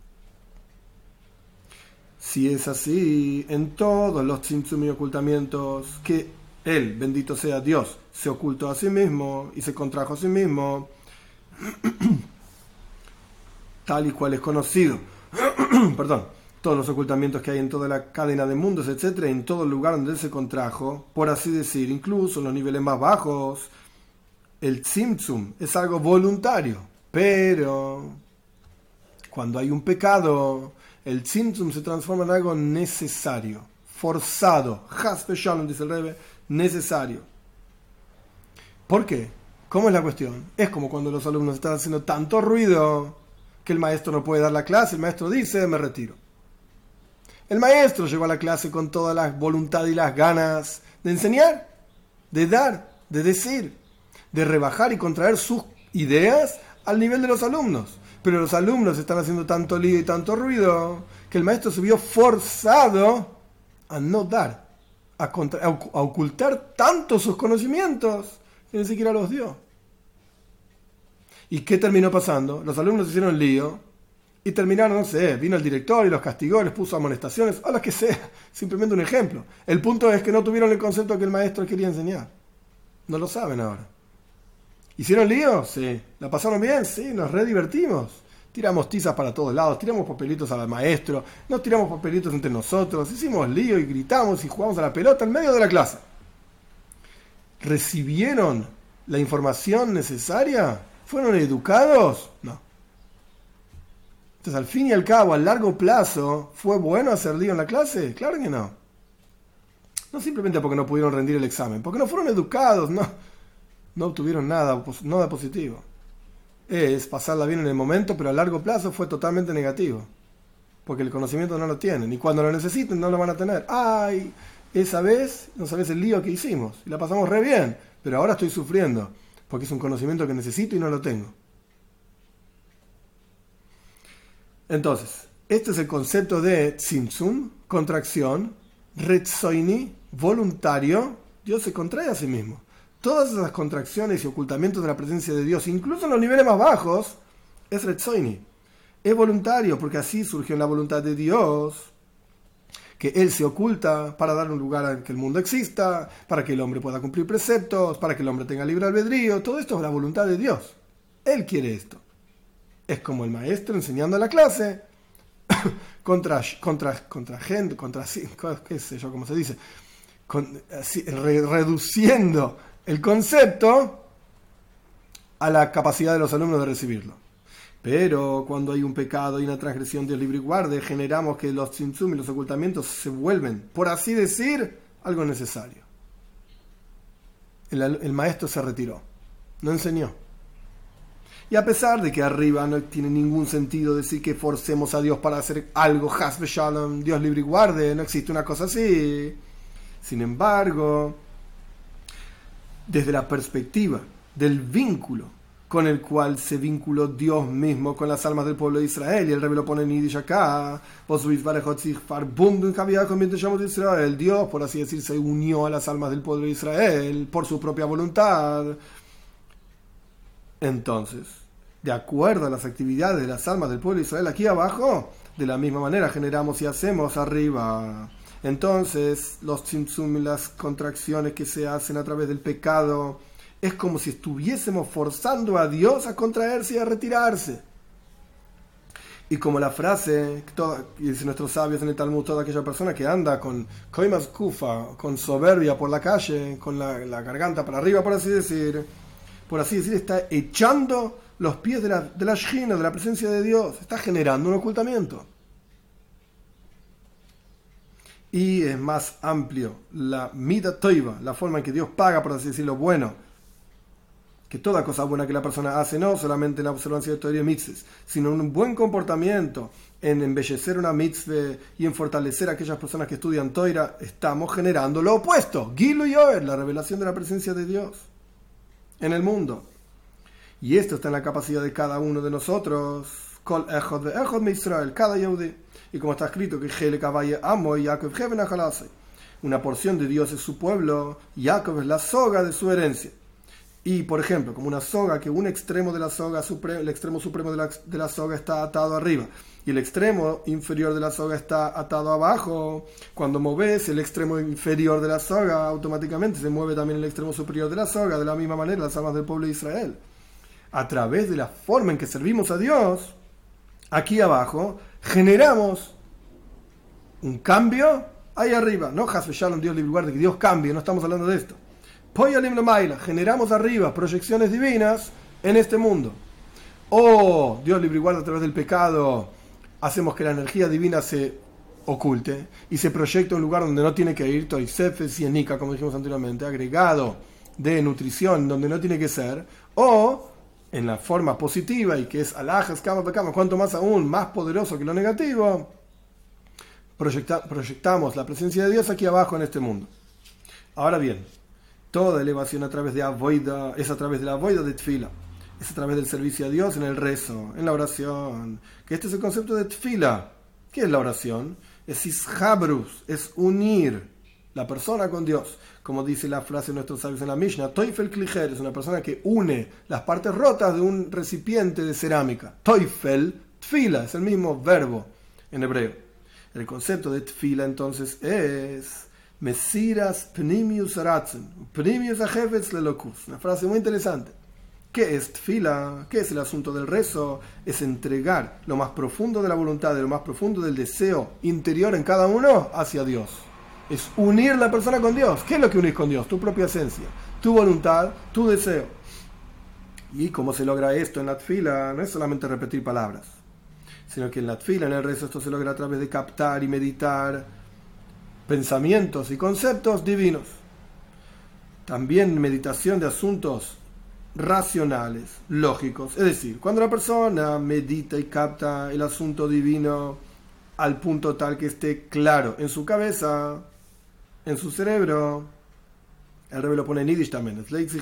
Si es así, en todos los tzimtzum y ocultamientos que él, bendito sea Dios, se ocultó a sí mismo y se contrajo a sí mismo, tal y cual es conocido, perdón, todos los ocultamientos que hay en toda la cadena de mundos, etcétera, en todo el lugar donde él se contrajo, por así decir, incluso en los niveles más bajos, el tzimtzum es algo voluntario, pero cuando hay un pecado, el tzimtzum se transforma en algo necesario, forzado, Chas v'Shalom, dice el Rebbe, necesario. ¿Por qué? ¿Cómo es la cuestión? Es como cuando los alumnos están haciendo tanto ruido que el maestro no puede dar la clase, el maestro dice, me retiro. El maestro llegó a la clase con toda la voluntad y las ganas de enseñar, de dar, de decir, de rebajar y contraer sus ideas al nivel de los alumnos. Pero los alumnos están haciendo tanto lío y tanto ruido que el maestro se vio forzado a no dar, a, contra, a ocultar tanto sus conocimientos que ni siquiera los dio. ¿Y qué terminó pasando? Los alumnos hicieron lío Y terminaron, no sé, vino el director y los castigó, les puso amonestaciones, o lo que sea, simplemente un ejemplo. El punto es que no tuvieron el concepto que el maestro quería enseñar. No lo saben ahora. ¿Hicieron lío? Sí. ¿La pasaron bien? Sí, nos re divertimos. Tiramos tizas para todos lados, tiramos papelitos al maestro, nos tiramos papelitos entre nosotros, hicimos lío y gritamos y jugamos a la pelota en medio de la clase. ¿Recibieron la información necesaria? ¿Fueron educados? No. Entonces, al fin y al cabo, a largo plazo, ¿fue bueno hacer lío en la clase? Claro que no. No simplemente porque no pudieron rendir el examen, porque no fueron educados, no, no obtuvieron nada, nada positivo. Es pasarla bien en el momento, pero a largo plazo fue totalmente negativo, porque el conocimiento no lo tienen, y cuando lo necesiten no lo van a tener. ¡Ay! Esa vez no sabes el lío que hicimos, y la pasamos re bien, pero ahora estoy sufriendo, porque es un conocimiento que necesito y no lo tengo. Entonces, este es el concepto de tzimtzum, contracción, retzoini, voluntario. Dios se contrae a sí mismo. Todas esas contracciones y ocultamientos de la presencia de Dios, incluso en los niveles más bajos, es retzoini. Es voluntario, porque así surgió en la voluntad de Dios, que Él se oculta para dar un lugar a que el mundo exista, para que el hombre pueda cumplir preceptos, para que el hombre tenga libre albedrío. Todo esto es la voluntad de Dios. Él quiere esto. Es como el maestro enseñando la clase contra, contra, contra gente, contra, qué sé yo, cómo se dice, con, así, re, reduciendo el concepto a la capacidad de los alumnos de recibirlo. Pero cuando hay un pecado y una transgresión, Dios libre y guarde, generamos que los tzimtzum y los ocultamientos se vuelven, por así decir, algo necesario. El, el maestro se retiró, no enseñó. Y a pesar de que arriba no tiene ningún sentido decir que forcemos a Dios para hacer algo, Has v'Shalom, Dios libre y guarde, no existe una cosa así. Sin embargo, desde la perspectiva del vínculo con el cual se vinculó Dios mismo con las almas del pueblo de Israel, y el Rebbe lo pone en Yiddish acá, el Dios, por así decir, se unió a las almas del pueblo de Israel por su propia voluntad. Entonces, de acuerdo a las actividades de las almas del pueblo de Israel aquí abajo, de la misma manera generamos y hacemos arriba. Entonces, los tzimtzum y las contracciones que se hacen a través del pecado, es como si estuviésemos forzando a Dios a contraerse y a retirarse. Y como la frase que dicen nuestros sabios en el Talmud, toda aquella persona que anda con koimas kufa, con soberbia por la calle, con la, la garganta para arriba, por así decir, por así decir, está echando los pies de la, de la Shechina, de la presencia de Dios, está generando un ocultamiento. Y es más amplio la mida toiva, la forma en que Dios paga, por así decirlo, bueno, que toda cosa buena que la persona hace, no solamente en la observancia de Torah y mitzvahs, sino en un buen comportamiento, en embellecer una mitzvah y en fortalecer a aquellas personas que estudian Torah, estamos generando lo opuesto, Gilu Yoel, la revelación de la presencia de Dios en el mundo. Y esto está en la capacidad de cada uno de nosotros, Kol Echod ve Echod me Israel, cada Yehudi. Y como está escrito que Helek Avaye Amo y Yaakov Heven Ajalase, una porción de Dios es su pueblo, Yaakov es la soga de su herencia. Y por ejemplo, como una soga, que un extremo de la soga, el extremo supremo de la, de la soga está atado arriba y el extremo inferior de la soga está atado abajo, cuando moves el extremo inferior de la soga, automáticamente se mueve también el extremo superior de la soga. De la misma manera, las almas del pueblo de Israel, a través de la forma en que servimos a Dios, aquí abajo generamos un cambio ahí arriba. No Has v'Shalom, Dios libre y guarde, que Dios cambie, no estamos hablando de esto. Generamos arriba proyecciones divinas en este mundo. O Dios libre y guarda, a través del pecado hacemos que la energía divina se oculte y se proyecta a un lugar donde no tiene que ir, Toisefes y Enika, como dijimos anteriormente, agregado de nutrición donde no tiene que ser, o en la forma positiva, y que es alhajas, kama, kama, cuanto más aún, más poderoso que lo negativo, proyecta, proyectamos la presencia de Dios aquí abajo en este mundo. Ahora bien, toda elevación a través de avoida es a través de la avoida de tefila, es a través del servicio a Dios en el rezo, en la oración. Que este es el concepto de tefila. ¿Qué es la oración? Es ishabrus, es unir la persona con Dios. Como dice la frase de nuestros sabios en la Mishnah, Teufel Klicher es una persona que une las partes rotas de un recipiente de cerámica. Teufel, Tfila es el mismo verbo en hebreo. El concepto de tfila entonces es Mesiras Pnimius Ratzen, Pnimius Ajefetz Lelokus. Una frase muy interesante. ¿Qué es tfila? ¿Qué es el asunto del rezo? Es entregar lo más profundo de la voluntad, de lo más profundo del deseo interior en cada uno hacia Dios. Es unir la persona con Dios. ¿Qué es lo que unís con Dios? Tu propia esencia, tu voluntad, tu deseo. ¿Y cómo se logra esto en la tfila? No es solamente repetir palabras, sino que en la tfila, en el rezo, esto se logra a través de captar y meditar pensamientos y conceptos divinos. También meditación de asuntos racionales, lógicos. Es decir, cuando la persona medita y capta el asunto divino al punto tal que esté claro en su cabeza, en su cerebro, el Rebbe lo pone en Yiddish también,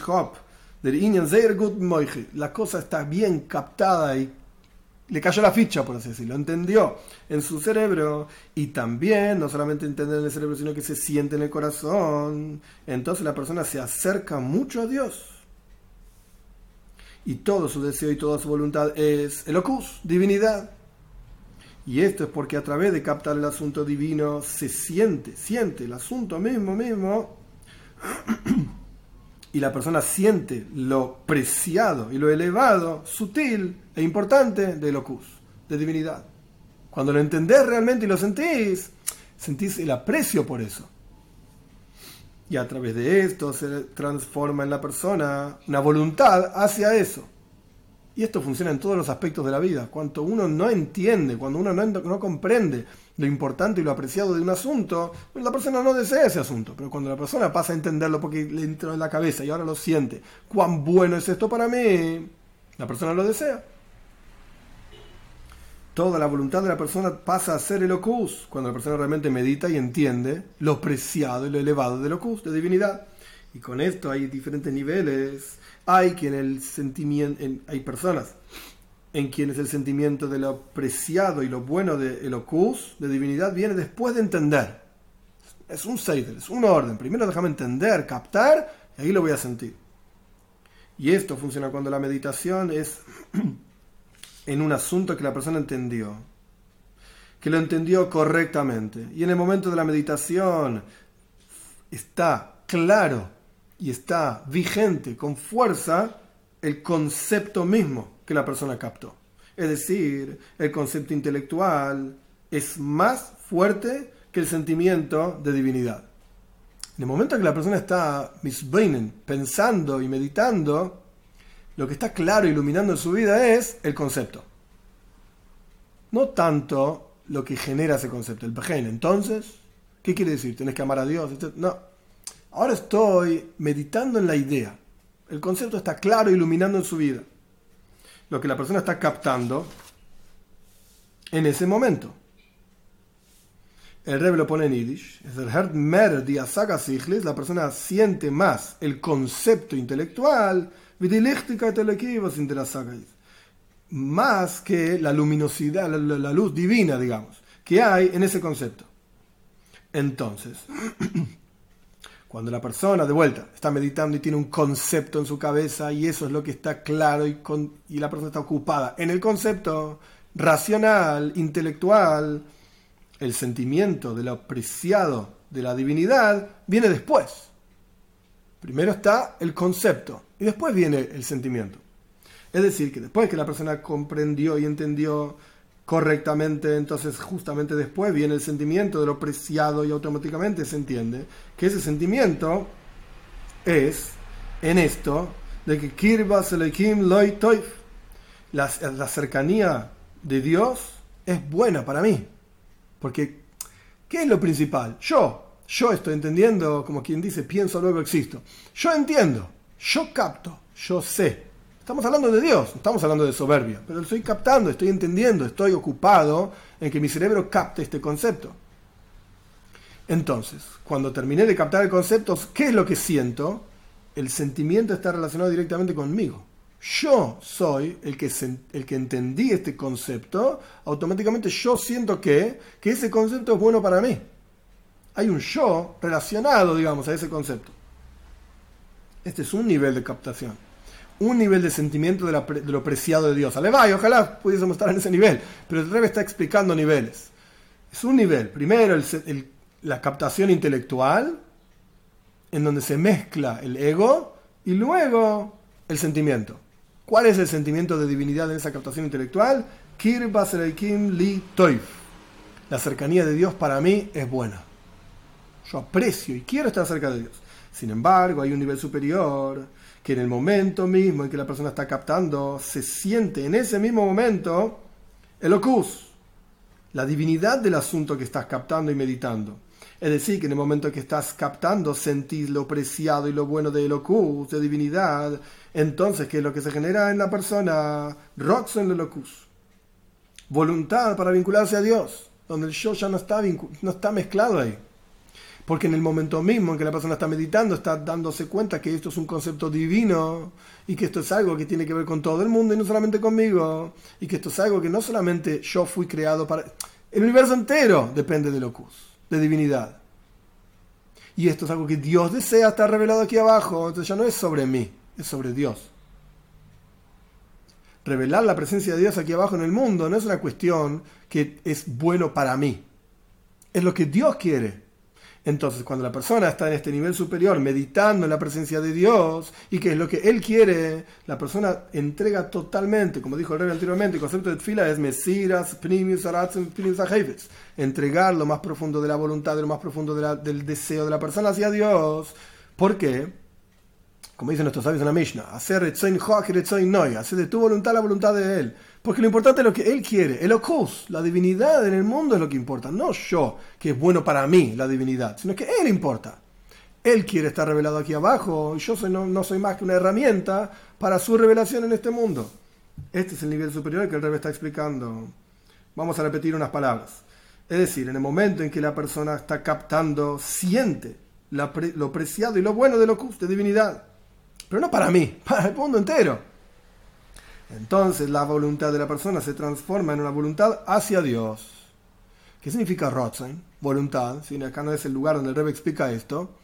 la cosa está bien captada y le cayó la ficha, por así decirlo, entendió en su cerebro, y también no solamente entender en el cerebro, sino que se siente en el corazón. Entonces la persona se acerca mucho a Dios y todo su deseo y toda su voluntad es Elokus, divinidad. Y esto es porque a través de captar el asunto divino se siente, siente el asunto mismo, mismo y la persona siente lo preciado y lo elevado, sutil e importante de Elokus, de divinidad. Cuando lo entendés realmente y lo sentís, sentís el aprecio por eso. Y a través de esto se transforma en la persona una voluntad hacia eso. Y esto funciona en todos los aspectos de la vida. Cuando uno no entiende, cuando uno no, no comprende lo importante y lo apreciado de un asunto, la persona no desea ese asunto. Pero cuando la persona pasa a entenderlo porque le entró en la cabeza y ahora lo siente, cuán bueno es esto para mí, la persona lo desea. Toda la voluntad de la persona pasa a ser Elokus cuando la persona realmente medita y entiende lo preciado y lo elevado de Elokus, de divinidad. Y con esto hay diferentes niveles. Hay quien el sentimiento, hay personas en quienes el sentimiento de lo preciado y lo bueno de Elokus, de divinidad, viene después de entender. Es un seider, es un orden. Primero déjame entender, captar, y ahí lo voy a sentir. Y esto funciona cuando la meditación es en un asunto que la persona entendió, que lo entendió correctamente. Y en el momento de la meditación está claro y está vigente con fuerza el concepto mismo que la persona captó. Es decir, el concepto intelectual es más fuerte que el sentimiento de divinidad. En el momento que la persona está misbeinen, pensando y meditando, lo que está claro, iluminando en su vida es el concepto. No tanto lo que genera ese concepto, el bejen. Entonces, ¿qué quiere decir? ¿Tenés que amar a Dios? No. Ahora estoy meditando en la idea. El concepto está claro, iluminando en su vida. Lo que la persona está captando en ese momento. El Rebbe lo pone en Yiddish. La persona siente más el concepto intelectual más que la luminosidad, la, la luz divina, digamos, que hay en ese concepto. Entonces, cuando la persona, de vuelta, está meditando y tiene un concepto en su cabeza y eso es lo que está claro y, con, y la persona está ocupada en el concepto racional, intelectual, el sentimiento de lo apreciado de la divinidad viene después. Primero está el concepto y después viene el sentimiento. Es decir, que después que la persona comprendió y entendió correctamente, entonces justamente después viene el sentimiento de lo preciado y automáticamente se entiende que ese sentimiento es en esto de que Kirbas Elohim Loi Toif, la, la cercanía de Dios es buena para mí. Porque, ¿qué es lo principal? Yo, yo estoy entendiendo, como quien dice, pienso, luego existo. Yo entiendo, yo capto, yo sé. Estamos hablando de Dios, no estamos hablando de soberbia, pero estoy captando, estoy entendiendo, estoy ocupado en que mi cerebro capte este concepto. Entonces, cuando terminé de captar el concepto, ¿qué es lo que siento? El sentimiento está relacionado directamente conmigo. Yo soy el que, el que entendí este concepto, automáticamente yo siento que, que ese concepto es bueno para mí. Hay un yo relacionado, digamos, a ese concepto. Este es un nivel de captación. un nivel de sentimiento de, la, de lo preciado de Dios. Alevay, ojalá pudiésemos estar en ese nivel, pero el Rebbe está explicando niveles. Es un nivel, primero el, el, la captación intelectual, en donde se mezcla el ego, y luego el sentimiento. ¿Cuál es el sentimiento de divinidad en esa captación intelectual? Kirba Sereikim Li Toif. La cercanía de Dios para mí es buena. Yo aprecio y quiero estar cerca de Dios. Sin embargo, hay un nivel superior que en el momento mismo en que la persona está captando, se siente en ese mismo momento el locus, la divinidad del asunto que estás captando y meditando. Es decir, que en el momento que estás captando, sentís lo preciado y lo bueno de locus, de divinidad. Entonces, ¿qué es lo que se genera en la persona? Roxon le locus. Voluntad para vincularse a Dios, donde el yo ya no está, no está mezclado ahí. Porque en el momento mismo en que la persona está meditando, está dándose cuenta que esto es un concepto divino y que esto es algo que tiene que ver con todo el mundo y no solamente conmigo. Y que esto es algo que no solamente yo fui creado para... El universo entero depende de locus, de divinidad. Y esto es algo que Dios desea, estar revelado aquí abajo. Entonces ya no es sobre mí, es sobre Dios. Revelar la presencia de Dios aquí abajo en el mundo no es una cuestión que es bueno para mí. Es lo que Dios quiere. Entonces, cuando la persona está en este nivel superior, meditando en la presencia de Dios, y que es lo que Él quiere, la persona entrega totalmente, como dijo el Rebbe anteriormente, el concepto de tefila es mesiras, primius, aratzim, primius, ajeves. Entregar lo más profundo de la voluntad, lo más profundo de la, del deseo de la persona hacia Dios. ¿Por qué? Como dicen nuestros sabios en la Mishnah, hacer retzoin hoach retzoin noi, hacer de tu voluntad la voluntad de Él. Porque lo importante es lo que Él quiere, el locus, la divinidad en el mundo es lo que importa, no yo, que es bueno para mí la divinidad, sino que Él importa. Él quiere estar revelado aquí abajo, y yo soy, no, no soy más que una herramienta para su revelación en este mundo. Este es el nivel superior que el Rebbe está explicando. Vamos a repetir unas palabras. Es decir, en el momento en que la persona está captando, siente la pre, lo preciado y lo bueno de locus, de divinidad. Pero no para mí, para el mundo entero. Entonces la voluntad de la persona se transforma en una voluntad hacia Dios. ¿Qué significa Rotzain? Voluntad. ¿Sí? Acá no es el lugar donde el Rebbe explica esto.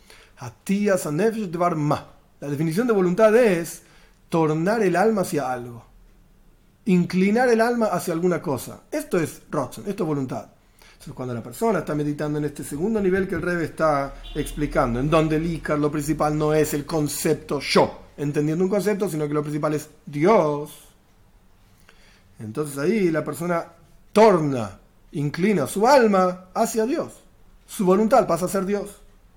La definición de voluntad es tornar el alma hacia algo. Inclinar el alma hacia alguna cosa. Esto es Rotzain, esto es voluntad. Entonces, cuando la persona está meditando en este segundo nivel que el Rebbe está explicando, en donde el Ícar, lo principal no es el concepto yo, entendiendo un concepto, sino que lo principal es Dios. Entonces ahí la persona torna, inclina su alma hacia Dios. Su voluntad pasa a ser Dios.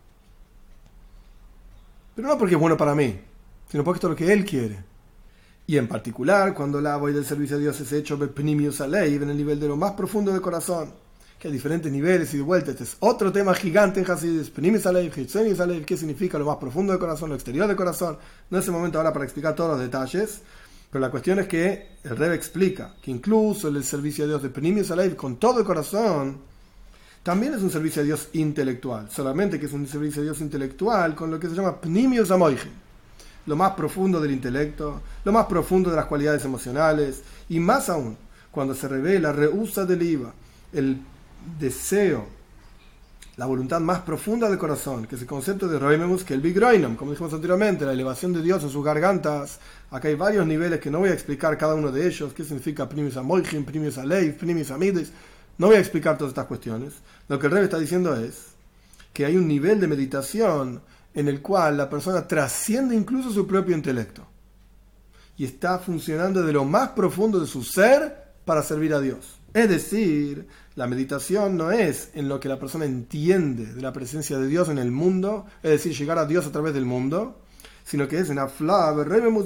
Pero no porque es bueno para mí, sino porque esto es lo que Él quiere. Y en particular, cuando la voy del servicio a Dios es hecho Bepnimius Aleiv, en el nivel de lo más profundo del corazón, que hay diferentes niveles y de vuelta. Este es otro tema gigante en Hasidus. Pnimius Aleiv, Hitzonius Aleiv, ¿qué significa lo más profundo del corazón, lo exterior del corazón? No es el momento ahora para explicar todos los detalles. Pero la cuestión es que el Rebbe explica que incluso el servicio a Dios de Pnimius Aleiv con todo el corazón también es un servicio a Dios intelectual, solamente que es un servicio a Dios intelectual con lo que se llama Pnimius Amoichin, lo más profundo del intelecto, lo más profundo de las cualidades emocionales, y más aún, cuando se revela Reusa del Iva, el deseo, la voluntad más profunda del corazón, que es el concepto de Roimemus, que el Big Roinam, como dijimos anteriormente, la elevación de Dios en sus gargantas. Acá hay varios niveles que no voy a explicar cada uno de ellos, qué significa Pnimius Amoichin, Pnimius Aleiv, Pnimius Amides. No voy a explicar todas estas cuestiones. Lo que el Rebbe está diciendo es que hay un nivel de meditación en el cual la persona trasciende incluso su propio intelecto y está funcionando de lo más profundo de su ser para servir a Dios. Es decir, la meditación no es en lo que la persona entiende de la presencia de Dios en el mundo, es decir, llegar a Dios a través del mundo, sino que es en Afla,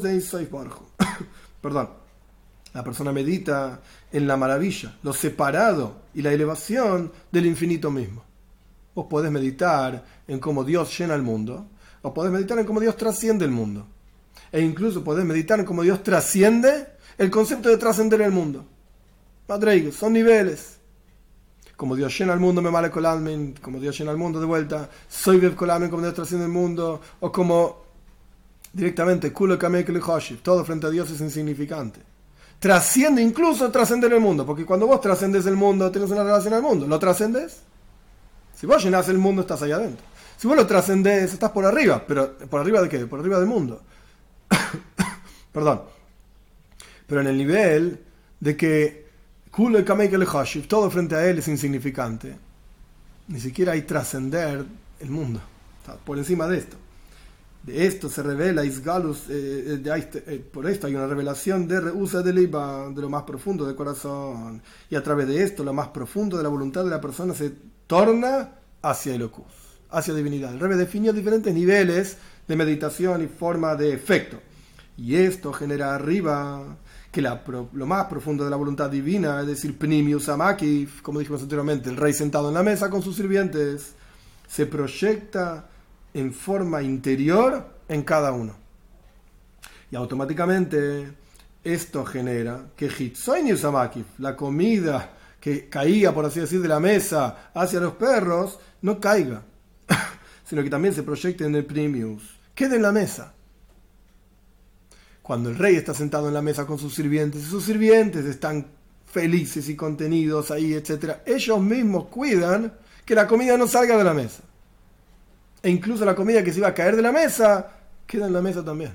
perdón, la persona medita en la maravilla, lo separado y la elevación del infinito mismo. Vos podés meditar en cómo Dios llena el mundo, o podés meditar en cómo Dios trasciende el mundo, e incluso podés meditar en cómo Dios trasciende el concepto de trascender el mundo. Madreigues, son niveles. Como Dios llena el mundo, me male colalmen, como Dios llena el mundo de vuelta, soy bev colalmen, como Dios trasciende el mundo, o como directamente, kulo kamek le hoshiv, todo frente a Dios es insignificante. Trasciende incluso trascender el mundo, porque cuando vos trascendes el mundo, tenés una relación al mundo. ¿Lo trascendes? Si vos llenás el mundo, estás ahí adentro. Si vos lo trascendés, estás por arriba, pero ¿por arriba de qué? Por arriba del mundo. Perdón. Pero en el nivel de que todo frente a él es insignificante, ni siquiera hay trascender el mundo. Está por encima de esto. De esto se revela Isgalus, eh, de, eh, por esto hay una revelación de Reusa de Liba, de lo más profundo del corazón. Y a través de esto, lo más profundo de la voluntad de la persona se torna hacia el Locus, hacia divinidad. El Rebbe definió diferentes niveles de meditación y forma de efecto. Y esto genera arriba que la, lo más profundo de la voluntad divina, es decir, Pnimius Amakif, como dijimos anteriormente, el rey sentado en la mesa con sus sirvientes, se proyecta en forma interior en cada uno. Y automáticamente esto genera que Hitzoinius Amakif, la comida que caía, por así decir, de la mesa hacia los perros, no caiga, sino que también se proyecte en el Pnimius, quede en la mesa. Cuando el rey está sentado en la mesa con sus sirvientes, y sus sirvientes están felices y contenidos ahí, etcétera, ellos mismos cuidan que la comida no salga de la mesa. E incluso la comida que se iba a caer de la mesa, queda en la mesa también.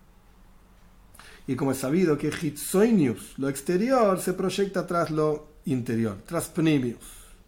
Y como es sabido que Hitzoinius, lo exterior, se proyecta tras lo interior, tras Pnimius.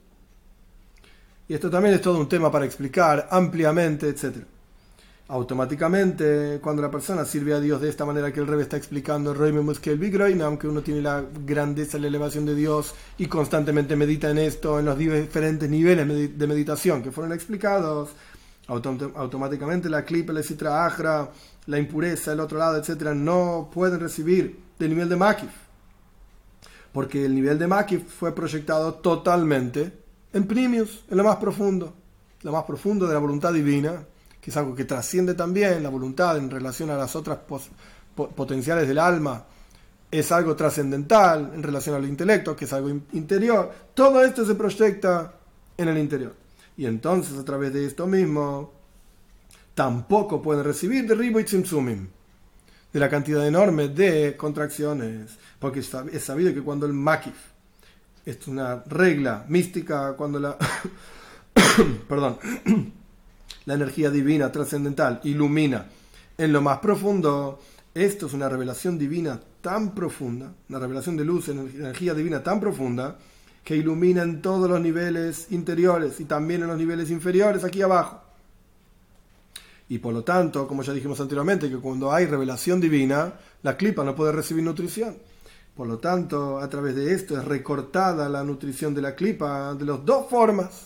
Y esto también es todo un tema para explicar ampliamente, etcétera. Automáticamente, cuando la persona sirve a Dios de esta manera que el Rebbe está explicando, aunque uno tiene la grandeza y la elevación de Dios y constantemente medita en esto, en los diferentes niveles de meditación que fueron explicados, automáticamente la klipa, la sitra ajra, la impureza, el otro lado, etcétera, no pueden recibir del nivel de Makif, porque el nivel de Makif fue proyectado totalmente en Pnimius, en lo más profundo, lo más profundo de la voluntad divina, que es algo que trasciende también la voluntad en relación a las otras pos, po, potenciales del alma, es algo trascendental en relación al intelecto, que es algo in, interior. Todo esto se proyecta en el interior. Y entonces, a través de esto mismo, tampoco pueden recibir de ribo y tzimtzumim, de la cantidad enorme de contracciones, porque es sabido que cuando el makif, es una regla mística, cuando la perdón la energía divina trascendental ilumina en lo más profundo, esto es una revelación divina tan profunda, una revelación de luz, energía divina tan profunda, que ilumina en todos los niveles interiores y también en los niveles inferiores aquí abajo. Y por lo tanto, como ya dijimos anteriormente, que cuando hay revelación divina, la klipa no puede recibir nutrición. Por lo tanto, a través de esto es recortada la nutrición de la klipa de las dos formas.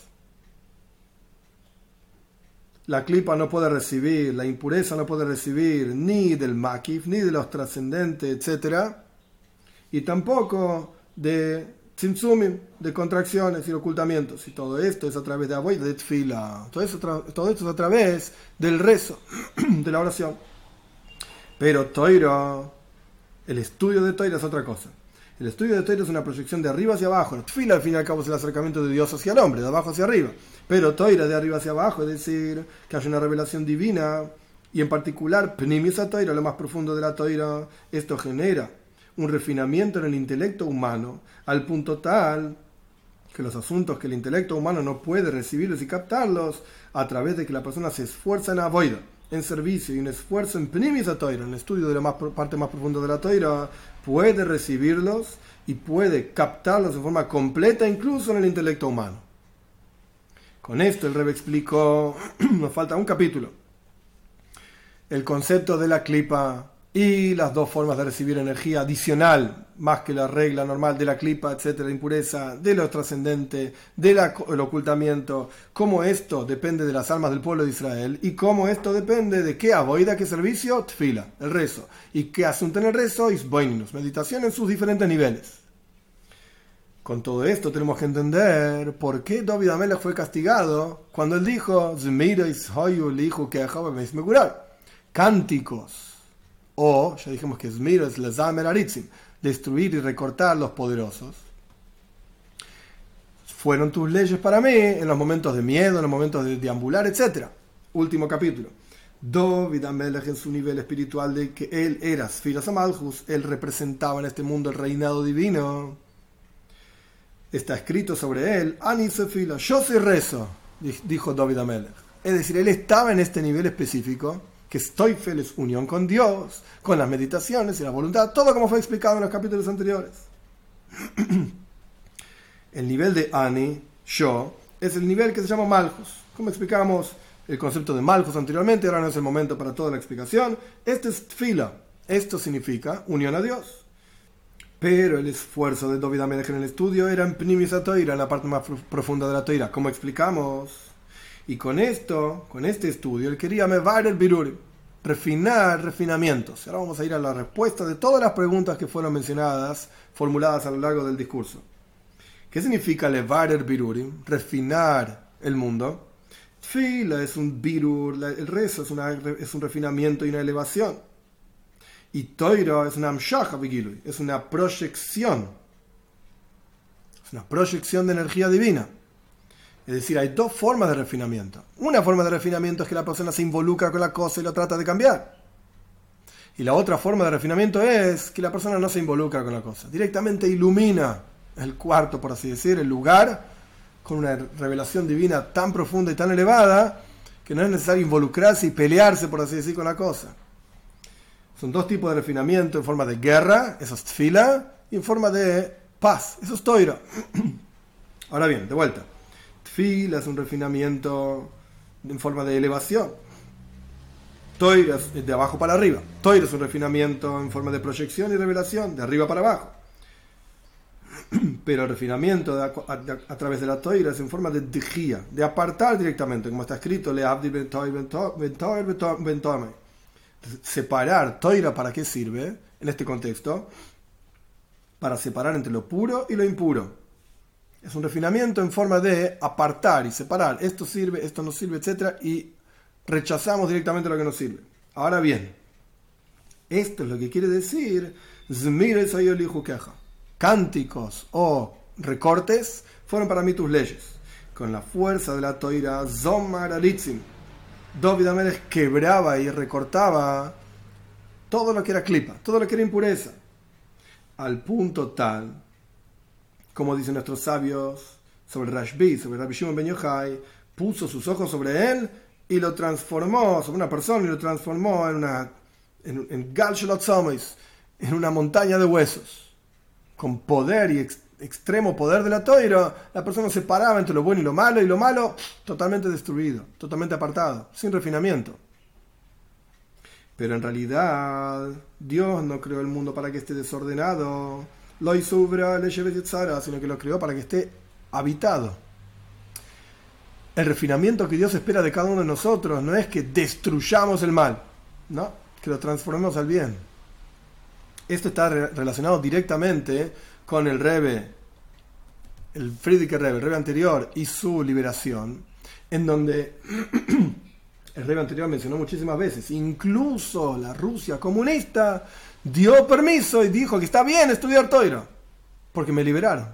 La klipa no puede recibir, la impureza no puede recibir ni del makif, ni de los trascendentes, etcétera, y tampoco de tzimtzumim, de contracciones y ocultamientos. Y todo esto es a través de avoid de tfila. Todo, eso, todo esto es a través del rezo, de la oración. Pero Toira, el estudio de Toira es otra cosa. El estudio de Toira es una proyección de arriba hacia abajo. La tfila, al fin y al cabo, es el acercamiento de Dios hacia el hombre, de abajo hacia arriba. Pero Toira, de arriba hacia abajo, es decir, que hay una revelación divina, y en particular, Pnimius a Toira, lo más profundo de la Toira, esto genera un refinamiento en el intelecto humano, al punto tal que los asuntos que el intelecto humano no puede recibirlos y captarlos, a través de que la persona se esfuerza en avoida, en servicio, y un esfuerzo en Pnimius a Toira, en el estudio de la más, parte más profunda de la Toira, puede recibirlos y puede captarlos de forma completa, incluso en el intelecto humano. Con esto el Rebbe explicó, nos falta un capítulo, el concepto de la klipa y las dos formas de recibir energía adicional, más que la regla normal de la klipa, etcétera, de impureza, de lo trascendente, del ocultamiento, cómo esto depende de las almas del pueblo de Israel y cómo esto depende de qué avoida, qué servicio, tfila, el rezo, y qué asunto en el rezo, isboinus, meditación en sus diferentes niveles. Con todo esto tenemos que entender por qué David Amelech fue castigado cuando él dijo cánticos, o ya dijimos que Zmira es lezamer aritzim, destruir y recortar los poderosos, fueron tus leyes para mí en los momentos de miedo, en los momentos de deambular, etcétera. Último capítulo. David Amelech, en su nivel espiritual de que él era Sfiras Amalchus, él representaba en este mundo el reinado divino. Está escrito sobre él, Ani Sefila, yo soy rezo, dijo David Amelech. Es decir, él estaba en este nivel específico, que Stoifel es unión con Dios, con las meditaciones y la voluntad, todo como fue explicado en los capítulos anteriores. El nivel de Ani, yo, es el nivel que se llama Malchus. Como explicamos el concepto de Malchus anteriormente, ahora no es el momento para toda la explicación. Este es Tfila. Esto significa unión a Dios. Pero el esfuerzo de David Amelech en el estudio era en Pnimis HaTorah, en la parte más profunda de la Torah, como explicamos. Y con esto, con este estudio, él quería mevar el birur, refinar refinamientos. Ahora vamos a ir a la respuesta de todas las preguntas que fueron mencionadas, formuladas a lo largo del discurso. ¿Qué significa levar el birur? Refinar el mundo. Tfila es un birur, el rezo es, una, es un refinamiento y una elevación. Y Toiro es una amshach vigilui, es una proyección. Es una proyección de energía divina. Es decir, hay dos formas de refinamiento. Una forma de refinamiento es que la persona se involucra con la cosa y lo trata de cambiar. Y la otra forma de refinamiento es que la persona no se involucra con la cosa. Directamente ilumina el cuarto, por así decir, el lugar, con una revelación divina tan profunda y tan elevada que no es necesario involucrarse y pelearse, por así decir, con la cosa. Son dos tipos de refinamiento: en forma de guerra, eso es tfila, y en forma de paz, eso es toira. Ahora bien, de vuelta. Tfila es un refinamiento en forma de elevación. Toira es de abajo para arriba. Toira es un refinamiento en forma de proyección y revelación, de arriba para abajo. Pero el refinamiento de a, a, a través de la toira es en forma de dijía, de apartar directamente, como está escrito, le abdi bentoy bentoy bentoy. Separar toira, ¿para qué sirve? En este contexto, para separar entre lo puro y lo impuro. Es un refinamiento en forma de apartar y separar. Esto sirve, esto no sirve, etcétera, y rechazamos directamente lo que no sirve. Ahora bien, esto es lo que quiere decir cánticos o recortes fueron para mí tus leyes. Con la fuerza de la toira, Zomar Alitzim, David Amelech quebraba y recortaba todo lo que era clipa, todo lo que era impureza, al punto tal, como dicen nuestros sabios sobre Rashbi, sobre Rabbi Shimon ben Yochai, puso sus ojos sobre él y lo transformó, sobre una persona, y lo transformó en una en, en Gal Shelot Somois, en una montaña de huesos, con poder y ex, extremo poder de la toira. La persona se separaba entre lo bueno y lo malo, y lo malo totalmente destruido, totalmente apartado, sin refinamiento. Pero en realidad Dios no creó el mundo para que esté desordenado, lo hizo sino que lo creó para que esté habitado. El refinamiento que Dios espera de cada uno de nosotros no es que destruyamos el mal, no, que lo transformemos al bien. Esto está re- relacionado directamente con el Rebbe, el Frierdiker Rebbe, el Rebbe anterior, y su liberación, en donde el Rebbe anterior mencionó muchísimas veces, incluso la Rusia comunista dio permiso y dijo que está bien estudiar Toira, porque me liberaron.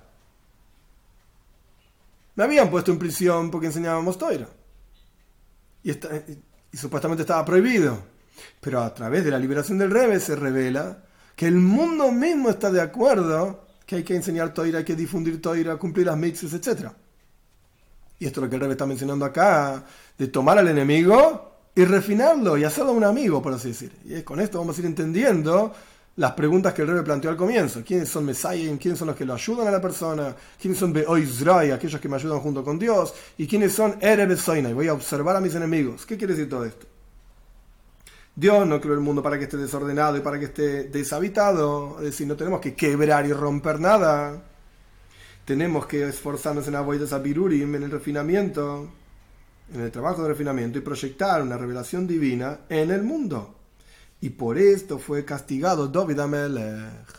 Me habían puesto en prisión porque enseñábamos Toira. Y, está, y, y supuestamente estaba prohibido. Pero a través de la liberación del Rebbe se revela que el mundo mismo está de acuerdo que hay que enseñar Toira, hay que difundir Toira, cumplir las mitzvot, etcétera. Y esto es lo que el Rebbe está mencionando acá, de tomar al enemigo y refinarlo y hacerlo un amigo, por así decir. Y con esto vamos a ir entendiendo las preguntas que el Rebbe planteó al comienzo. ¿Quiénes son Mesayim? ¿Quiénes son los que lo ayudan a la persona? ¿Quiénes son Be'oizrai, aquellos que me ayudan junto con Dios? ¿Y quiénes son Ereb Soinai? Voy a observar a mis enemigos. ¿Qué quiere decir todo esto? Dios no creó el mundo para que esté desordenado y para que esté deshabitado. Es decir, no tenemos que quebrar y romper nada. Tenemos que esforzarnos en avoidas abirurim, en el refinamiento, en el trabajo de refinamiento, y proyectar una revelación divina en el mundo. Y por esto fue castigado David Amelech.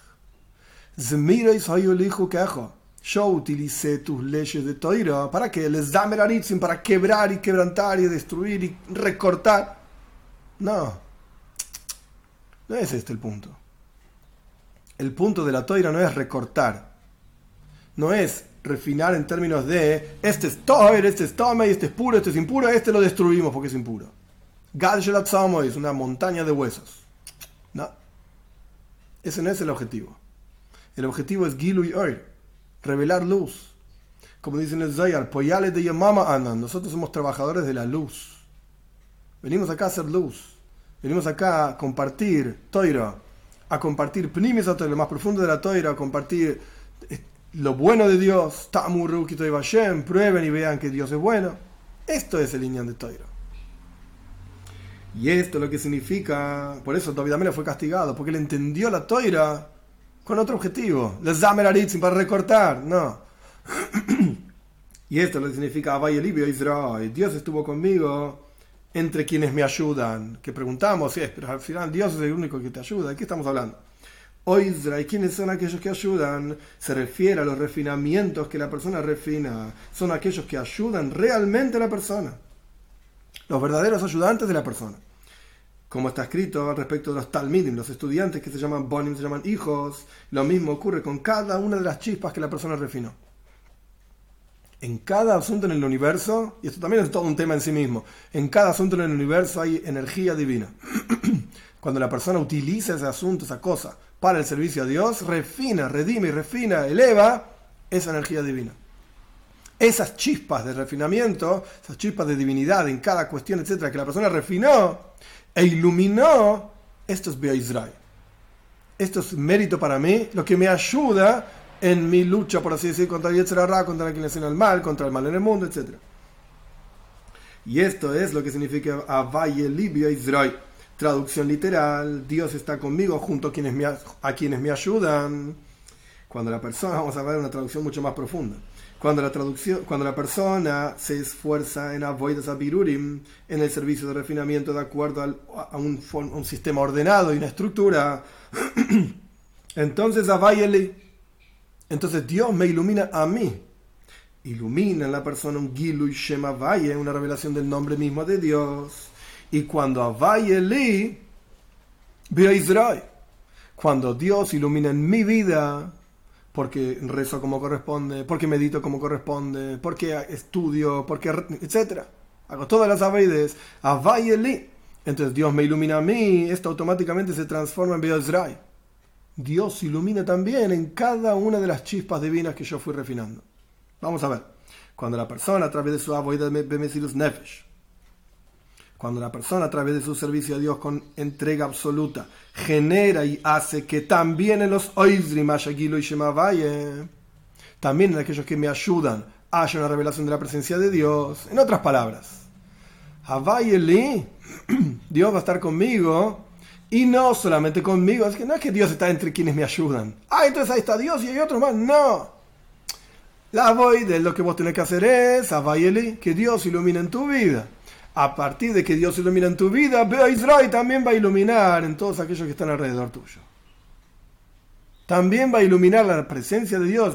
Yo utilicé tus leyes de Toira para que les damer aritzim, para quebrar y quebrantar y destruir y recortar. No. No es este el punto. El punto de la toira no es recortar. No es refinar en términos de este es toir, este es tome, este es puro, este es impuro, este lo destruimos porque es impuro. Gad Shelat Samo es una montaña de huesos. No. Ese no es el objetivo. El objetivo es Gilui Oir, revelar luz. Como dicen el Zohar, Poyale de Yamama Anan, nosotros somos trabajadores de la luz. Venimos acá a hacer luz. Venimos acá a compartir Toira, a compartir Pnimis, lo más profundo de la Toira, a compartir lo bueno de Dios. Tamu Rukito y Vashem, prueben y vean que Dios es bueno. Esto es el Inyan de Toira. Y esto es lo que significa, por eso David Amelech fue castigado, porque él entendió la Toira con otro objetivo, les Zamer Aritzim, para recortar, no. Y esto es lo que significa Avay Elibio Israel, Dios estuvo conmigo entre quienes me ayudan. Que preguntamos, sí, pero al final Dios es el único que te ayuda. ¿De qué estamos hablando? O Israel, ¿quiénes son aquellos que ayudan? Se refiere a los refinamientos que la persona refina. Son aquellos que ayudan realmente a la persona. Los verdaderos ayudantes de la persona. Como está escrito al respecto de los talmidim, los estudiantes que se llaman bonim, se llaman hijos. Lo mismo ocurre con cada una de las chispas que la persona refinó. En cada asunto en el universo, y esto también es todo un tema en sí mismo, en cada asunto en el universo hay energía divina. Cuando la persona utiliza ese asunto, esa cosa, para el servicio a Dios, refina, redime y refina, eleva esa energía divina. Esas chispas de refinamiento, esas chispas de divinidad en cada cuestión, etcétera, que la persona refinó e iluminó, esto es Bea Israel. Esto es mérito para mí, lo que me ayuda en mi lucha, por así decir, contra el Yetzer Hara, contra la inclinación al mal, contra el mal en el mundo, etcétera. Y esto es lo que significa Avay Elibio Israel. Traducción literal, Dios está conmigo junto a quienes me, a quienes me ayudan. Cuando la persona, vamos a ver una traducción mucho más profunda. Cuando la, traducción, cuando la persona se esfuerza en Avodas Abirurim, en el servicio de refinamiento de acuerdo al, a, un, a un sistema ordenado y una estructura, entonces Avay Eli, entonces Dios me ilumina a mí. Ilumina en la persona un Gilui Shem Havaya, una revelación del nombre mismo de Dios. Y cuando Havaya Eli, Bea Israel, cuando Dios ilumina en mi vida, porque rezo como corresponde, porque medito como corresponde, porque estudio, porque etcétera, hago todas las aveides, Havaya Eli, entonces Dios me ilumina a mí, esto automáticamente se transforma en Bea Israel. Dios ilumina también en cada una de las chispas divinas que yo fui refinando. Vamos a ver. Cuando la persona a través de su avoida bemesirus nefesh, cuando la persona a través de su servicio a Dios con entrega absoluta genera y hace que también en los oizrim haya gilo y shemavaye, también en aquellos que me ayudan haya una revelación de la presencia de Dios. En otras palabras, Havayeli, Dios va a estar conmigo. Y no solamente conmigo, es que no es que Dios está entre quienes me ayudan. Ah, entonces ahí está Dios y hay otros más. No. La voy de lo que vos tenés que hacer es, Havayeli, que Dios ilumine en tu vida. A partir de que Dios ilumina en tu vida, Bea Israel también va a iluminar en todos aquellos que están alrededor tuyo. También va a iluminar la presencia de Dios,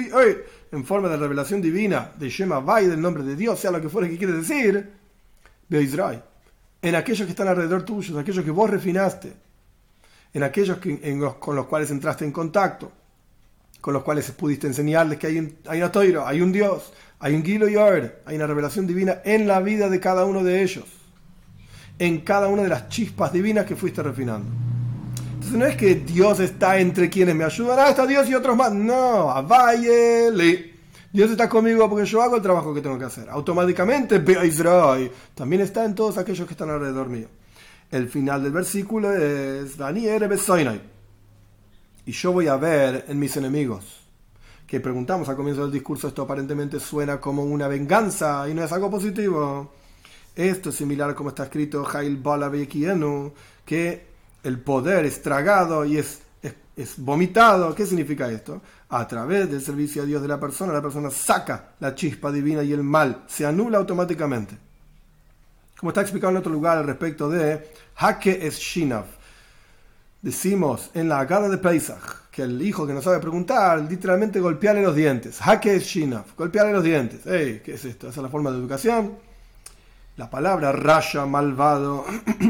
en forma de revelación divina, de Shem Havai, del nombre de Dios, sea lo que fuera que quiere decir, Bea Israel. En aquellos que están alrededor tuyo, en aquellos que vos refinaste, en aquellos que, en los, con los cuales entraste en contacto, con los cuales pudiste enseñarles que hay un, hay una Toira, hay un Dios, hay un Gilo y Or, hay una revelación divina en la vida de cada uno de ellos, en cada una de las chispas divinas que fuiste refinando. Entonces no es que Dios está entre quienes me ayudan, ah, está Dios y otros más, no, Havayeli. Dios está conmigo porque yo hago el trabajo que tengo que hacer. Automáticamente, Bea Israel también está en todos aquellos que están alrededor mío. El final del versículo es Dani Ere Soinai. Y yo voy a ver en mis enemigos. Que preguntamos al comienzo del discurso, esto aparentemente suena como una venganza y no es algo positivo. Esto es similar a como está escrito Hail Bala Bekienu, que el poder es tragado y es, es, es vomitado. ¿Qué significa esto? A través del servicio a Dios de la persona, la persona saca la chispa divina y el mal se anula automáticamente. Como está explicado en otro lugar al respecto de Hake es Shinav. Decimos en la Agada de Pesach que el hijo que no sabe preguntar, literalmente golpearle los dientes. Hake es Shinav, golpearle los dientes. Hey, ¿qué es esto? ¿Esa es la forma de educación? La palabra Rasha, malvado,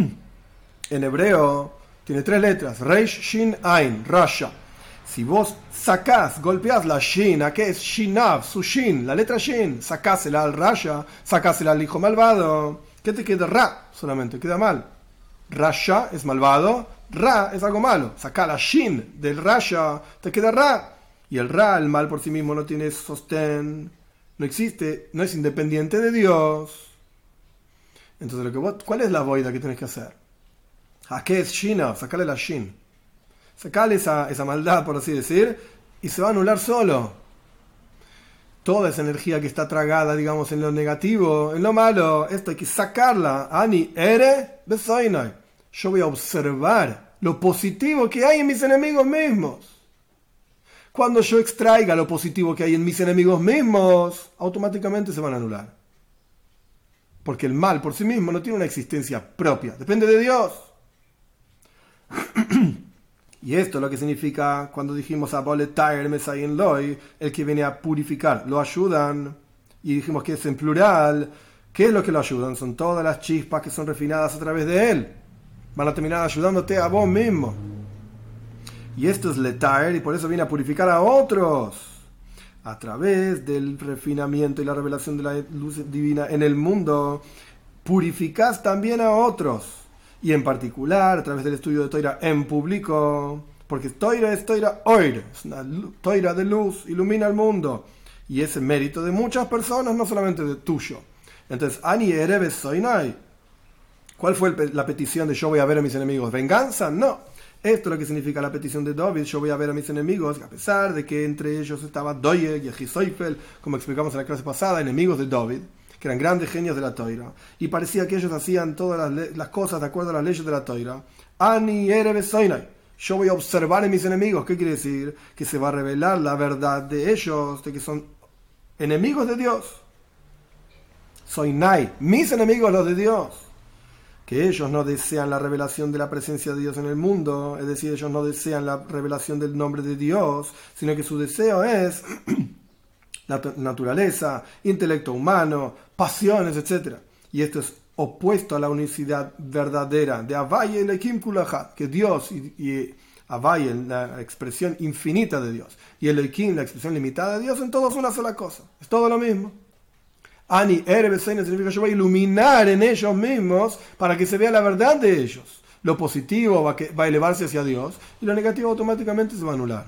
en hebreo tiene tres letras. Reish, Shin, Ain, Rasha. Si vos sacás, golpeás la Shin, ¿a qué es Shinav? Su Shin, la letra Shin, sacásela al Rasha, sacásela al hijo malvado. ¿Qué te queda? Ra, solamente, queda mal. Rasha es malvado, Ra es algo malo. Sacá la Shin del Rasha, te queda Ra. Y el Ra, el mal por sí mismo, no tiene sostén, no existe, no es independiente de Dios. Entonces, lo que vos, ¿cuál es la boida que tenés que hacer? ¿A qué es Shina? Sacale la Shin. Sacale esa, esa maldad, por así decir, y se va a anular solo. Toda esa energía que está tragada, digamos, en lo negativo, en lo malo, esto hay que sacarla. Ani ere besoinai. Yo voy a observar lo positivo que hay en mis enemigos mismos. Cuando yo extraiga lo positivo que hay en mis enemigos mismos, automáticamente se van a anular. Porque el mal por sí mismo no tiene una existencia propia, depende de Dios. Y esto es lo que significa cuando dijimos a Boletar Mesayin Loi, el que viene a purificar, lo ayudan. Y dijimos que es en plural. ¿Qué es lo que lo ayudan? Son todas las chispas que son refinadas a través de él. Van a terminar ayudándote a vos mismo. Y esto es letar, y por eso viene a purificar a otros. A través del refinamiento y la revelación de la luz divina en el mundo, purificás también a otros. Y en particular, a través del estudio de Toira en público. Porque Toira es Toira Oir, es una Toira de luz, ilumina el mundo. Y es el mérito de muchas personas, no solamente de tuyo. Entonces, Ani Ereves Soinai. ¿Cuál fue la petición de yo voy a ver a mis enemigos? ¿Venganza? No. Esto es lo que significa la petición de David. Yo voy a ver a mis enemigos, a pesar de que entre ellos estaba Doeg y Ahisoifel, como explicamos en la clase pasada, enemigos de David, que eran grandes genios de la Toira. Y parecía que ellos hacían todas las, las cosas de acuerdo a las leyes de la Toira. Ani Ereves Soinai. Yo voy a observar en mis enemigos. ¿Qué quiere decir? Que se va a revelar la verdad de ellos, de que son enemigos de Dios. Soinai, mis enemigos los de Dios. Que ellos no desean la revelación de la presencia de Dios en el mundo, es decir, ellos no desean la revelación del nombre de Dios, sino que su deseo es la naturaleza, intelecto humano, pasiones, etcétera. Y esto es opuesto a la unicidad verdadera de Havaya y Elohim Kulahad, que Dios y, y Havaya, la expresión infinita de Dios, y Elohim, la expresión limitada de Dios, en todos una sola cosa, es todo lo mismo. Ani Erev Seina significa yo voy a iluminar en ellos mismos para que se vea la verdad de ellos. Lo positivo va, que, va a elevarse hacia Dios y lo negativo automáticamente se va a anular.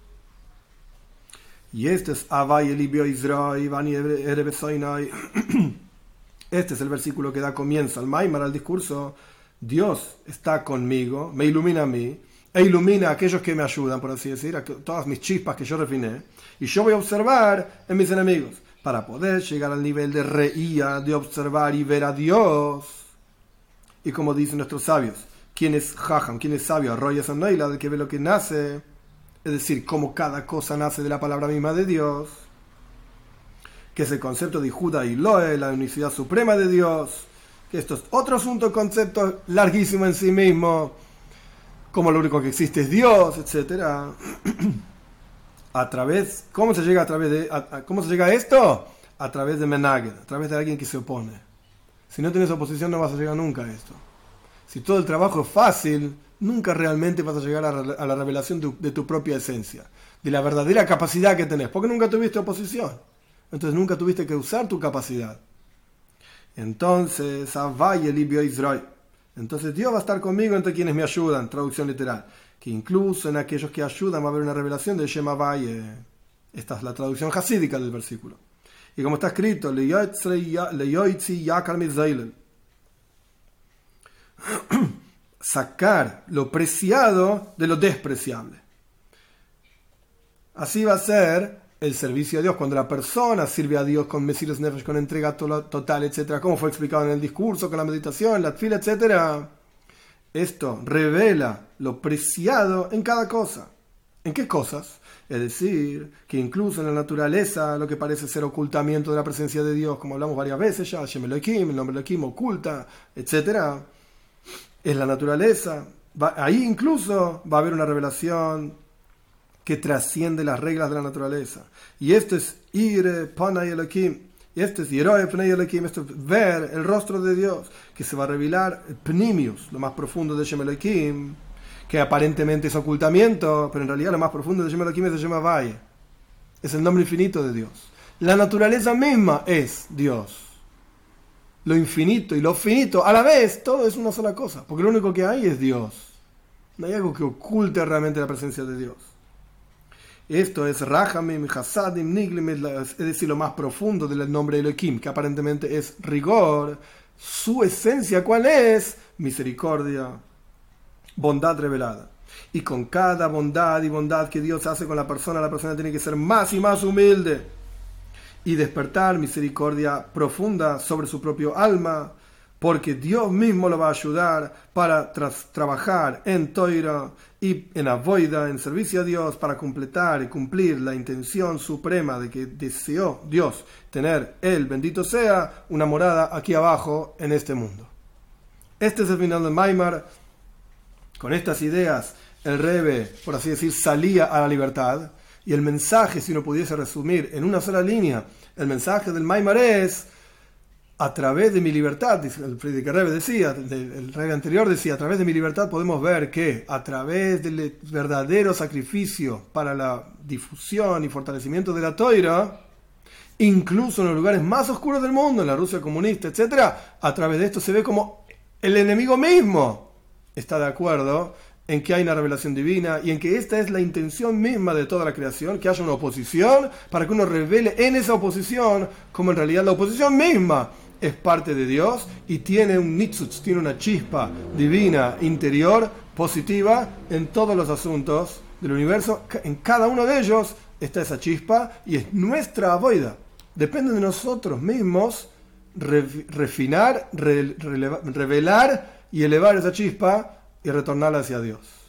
Y este es Avay Elibio Israel, Ani Erev Seina. Este es el versículo que da comienzo al Maimar, al discurso. Dios está conmigo, me ilumina a mí, e ilumina a aquellos que me ayudan, por así decir, a todas mis chispas que yo refiné. Y yo voy a observar en mis enemigos, para poder llegar al nivel de reía, de observar y ver a Dios. Y como dicen nuestros sabios, ¿quién es Jajam? ¿Quién es sabio? Arroya Sanoila, del que ve lo que nace. Es decir, como cada cosa nace de la palabra misma de Dios. Que es el concepto de Judá y Loe, la unicidad suprema de Dios. Que esto es otro asunto, concepto larguísimo en sí mismo. Como lo único que existe es Dios, etcétera. A través, ¿cómo se llega a través de, a, a, cómo se llega a esto? A través de Menaged, a través de alguien que se opone. Si no tienes oposición no vas a llegar nunca a esto. Si todo el trabajo es fácil, nunca realmente vas a llegar a, a la revelación de, de tu propia esencia, de la verdadera capacidad que tenés, porque nunca tuviste oposición. Entonces nunca tuviste que usar tu capacidad. Entonces, Avay Elibio Israel. Entonces Dios va a estar conmigo entre quienes me ayudan, traducción literal. Que incluso en aquellos que ayudan va a haber una revelación del Shem Havai. Esta es la traducción hasídica del versículo. Y como está escrito, sacar lo preciado de lo despreciable. Así va a ser el servicio a Dios, cuando la persona sirve a Dios con Mesiras Nefesh, con entrega total, etcétera, como fue explicado en el discurso, con la meditación, la tefila, etcétera. Esto revela lo preciado en cada cosa. ¿En qué cosas? Es decir, que incluso en la naturaleza, lo que parece ser ocultamiento de la presencia de Dios, como hablamos varias veces ya, Shem Elohim, el nombre Elohim oculta, etcétera, es la naturaleza. Va, ahí incluso va a haber una revelación que trasciende las reglas de la naturaleza. Y esto es Ire Panay Elohim. Y esto es Yeroe Pnei Elohim, esto es ver el rostro de Dios, que se va a revelar Pnimius, lo más profundo de Shem Elohim, que aparentemente es ocultamiento, pero en realidad lo más profundo de Shem Elohim es de Shem Havai. Es el nombre infinito de Dios. La naturaleza misma es Dios. Lo infinito y lo finito, a la vez, todo es una sola cosa, porque lo único que hay es Dios. No hay algo que oculte realmente la presencia de Dios. Esto es Rahamim, Hasadim, Niglim, es decir, lo más profundo del nombre Elohim, que aparentemente es rigor. Su esencia, ¿cuál es? Misericordia. bondad revelada. Y con cada bondad y bondad que Dios hace con la persona, la persona tiene que ser más y más humilde y despertar misericordia profunda sobre su propio alma, porque Dios mismo lo va a ayudar para tras, trabajar en Toira y en Avoida, en servicio a Dios, para completar y cumplir la intención suprema de que deseó Dios tener Él, bendito sea, una morada aquí abajo en este mundo. Este es el final del Maimar. Con estas ideas, el Rebbe, por así decir, salía a la libertad. Y el mensaje, si uno pudiese resumir en una sola línea, el mensaje del Maimar es: a través de mi libertad, el Frierdiker Rebbe decía, el Rebbe anterior decía, a través de mi libertad podemos ver que a través del verdadero sacrificio para la difusión y fortalecimiento de la Toira, incluso en los lugares más oscuros del mundo, en la Rusia comunista, etcétera, a través de esto se ve como el enemigo mismo está de acuerdo en que hay una revelación divina y en que esta es la intención misma de toda la creación, que haya una oposición para que uno revele en esa oposición como en realidad la oposición misma es parte de Dios y tiene un nitzutz, tiene una chispa divina interior positiva en todos los asuntos del universo. En cada uno de ellos está esa chispa y es nuestra avoida. Depende de nosotros mismos re, refinar, re, releva, revelar y elevar esa chispa y retornarla hacia Dios.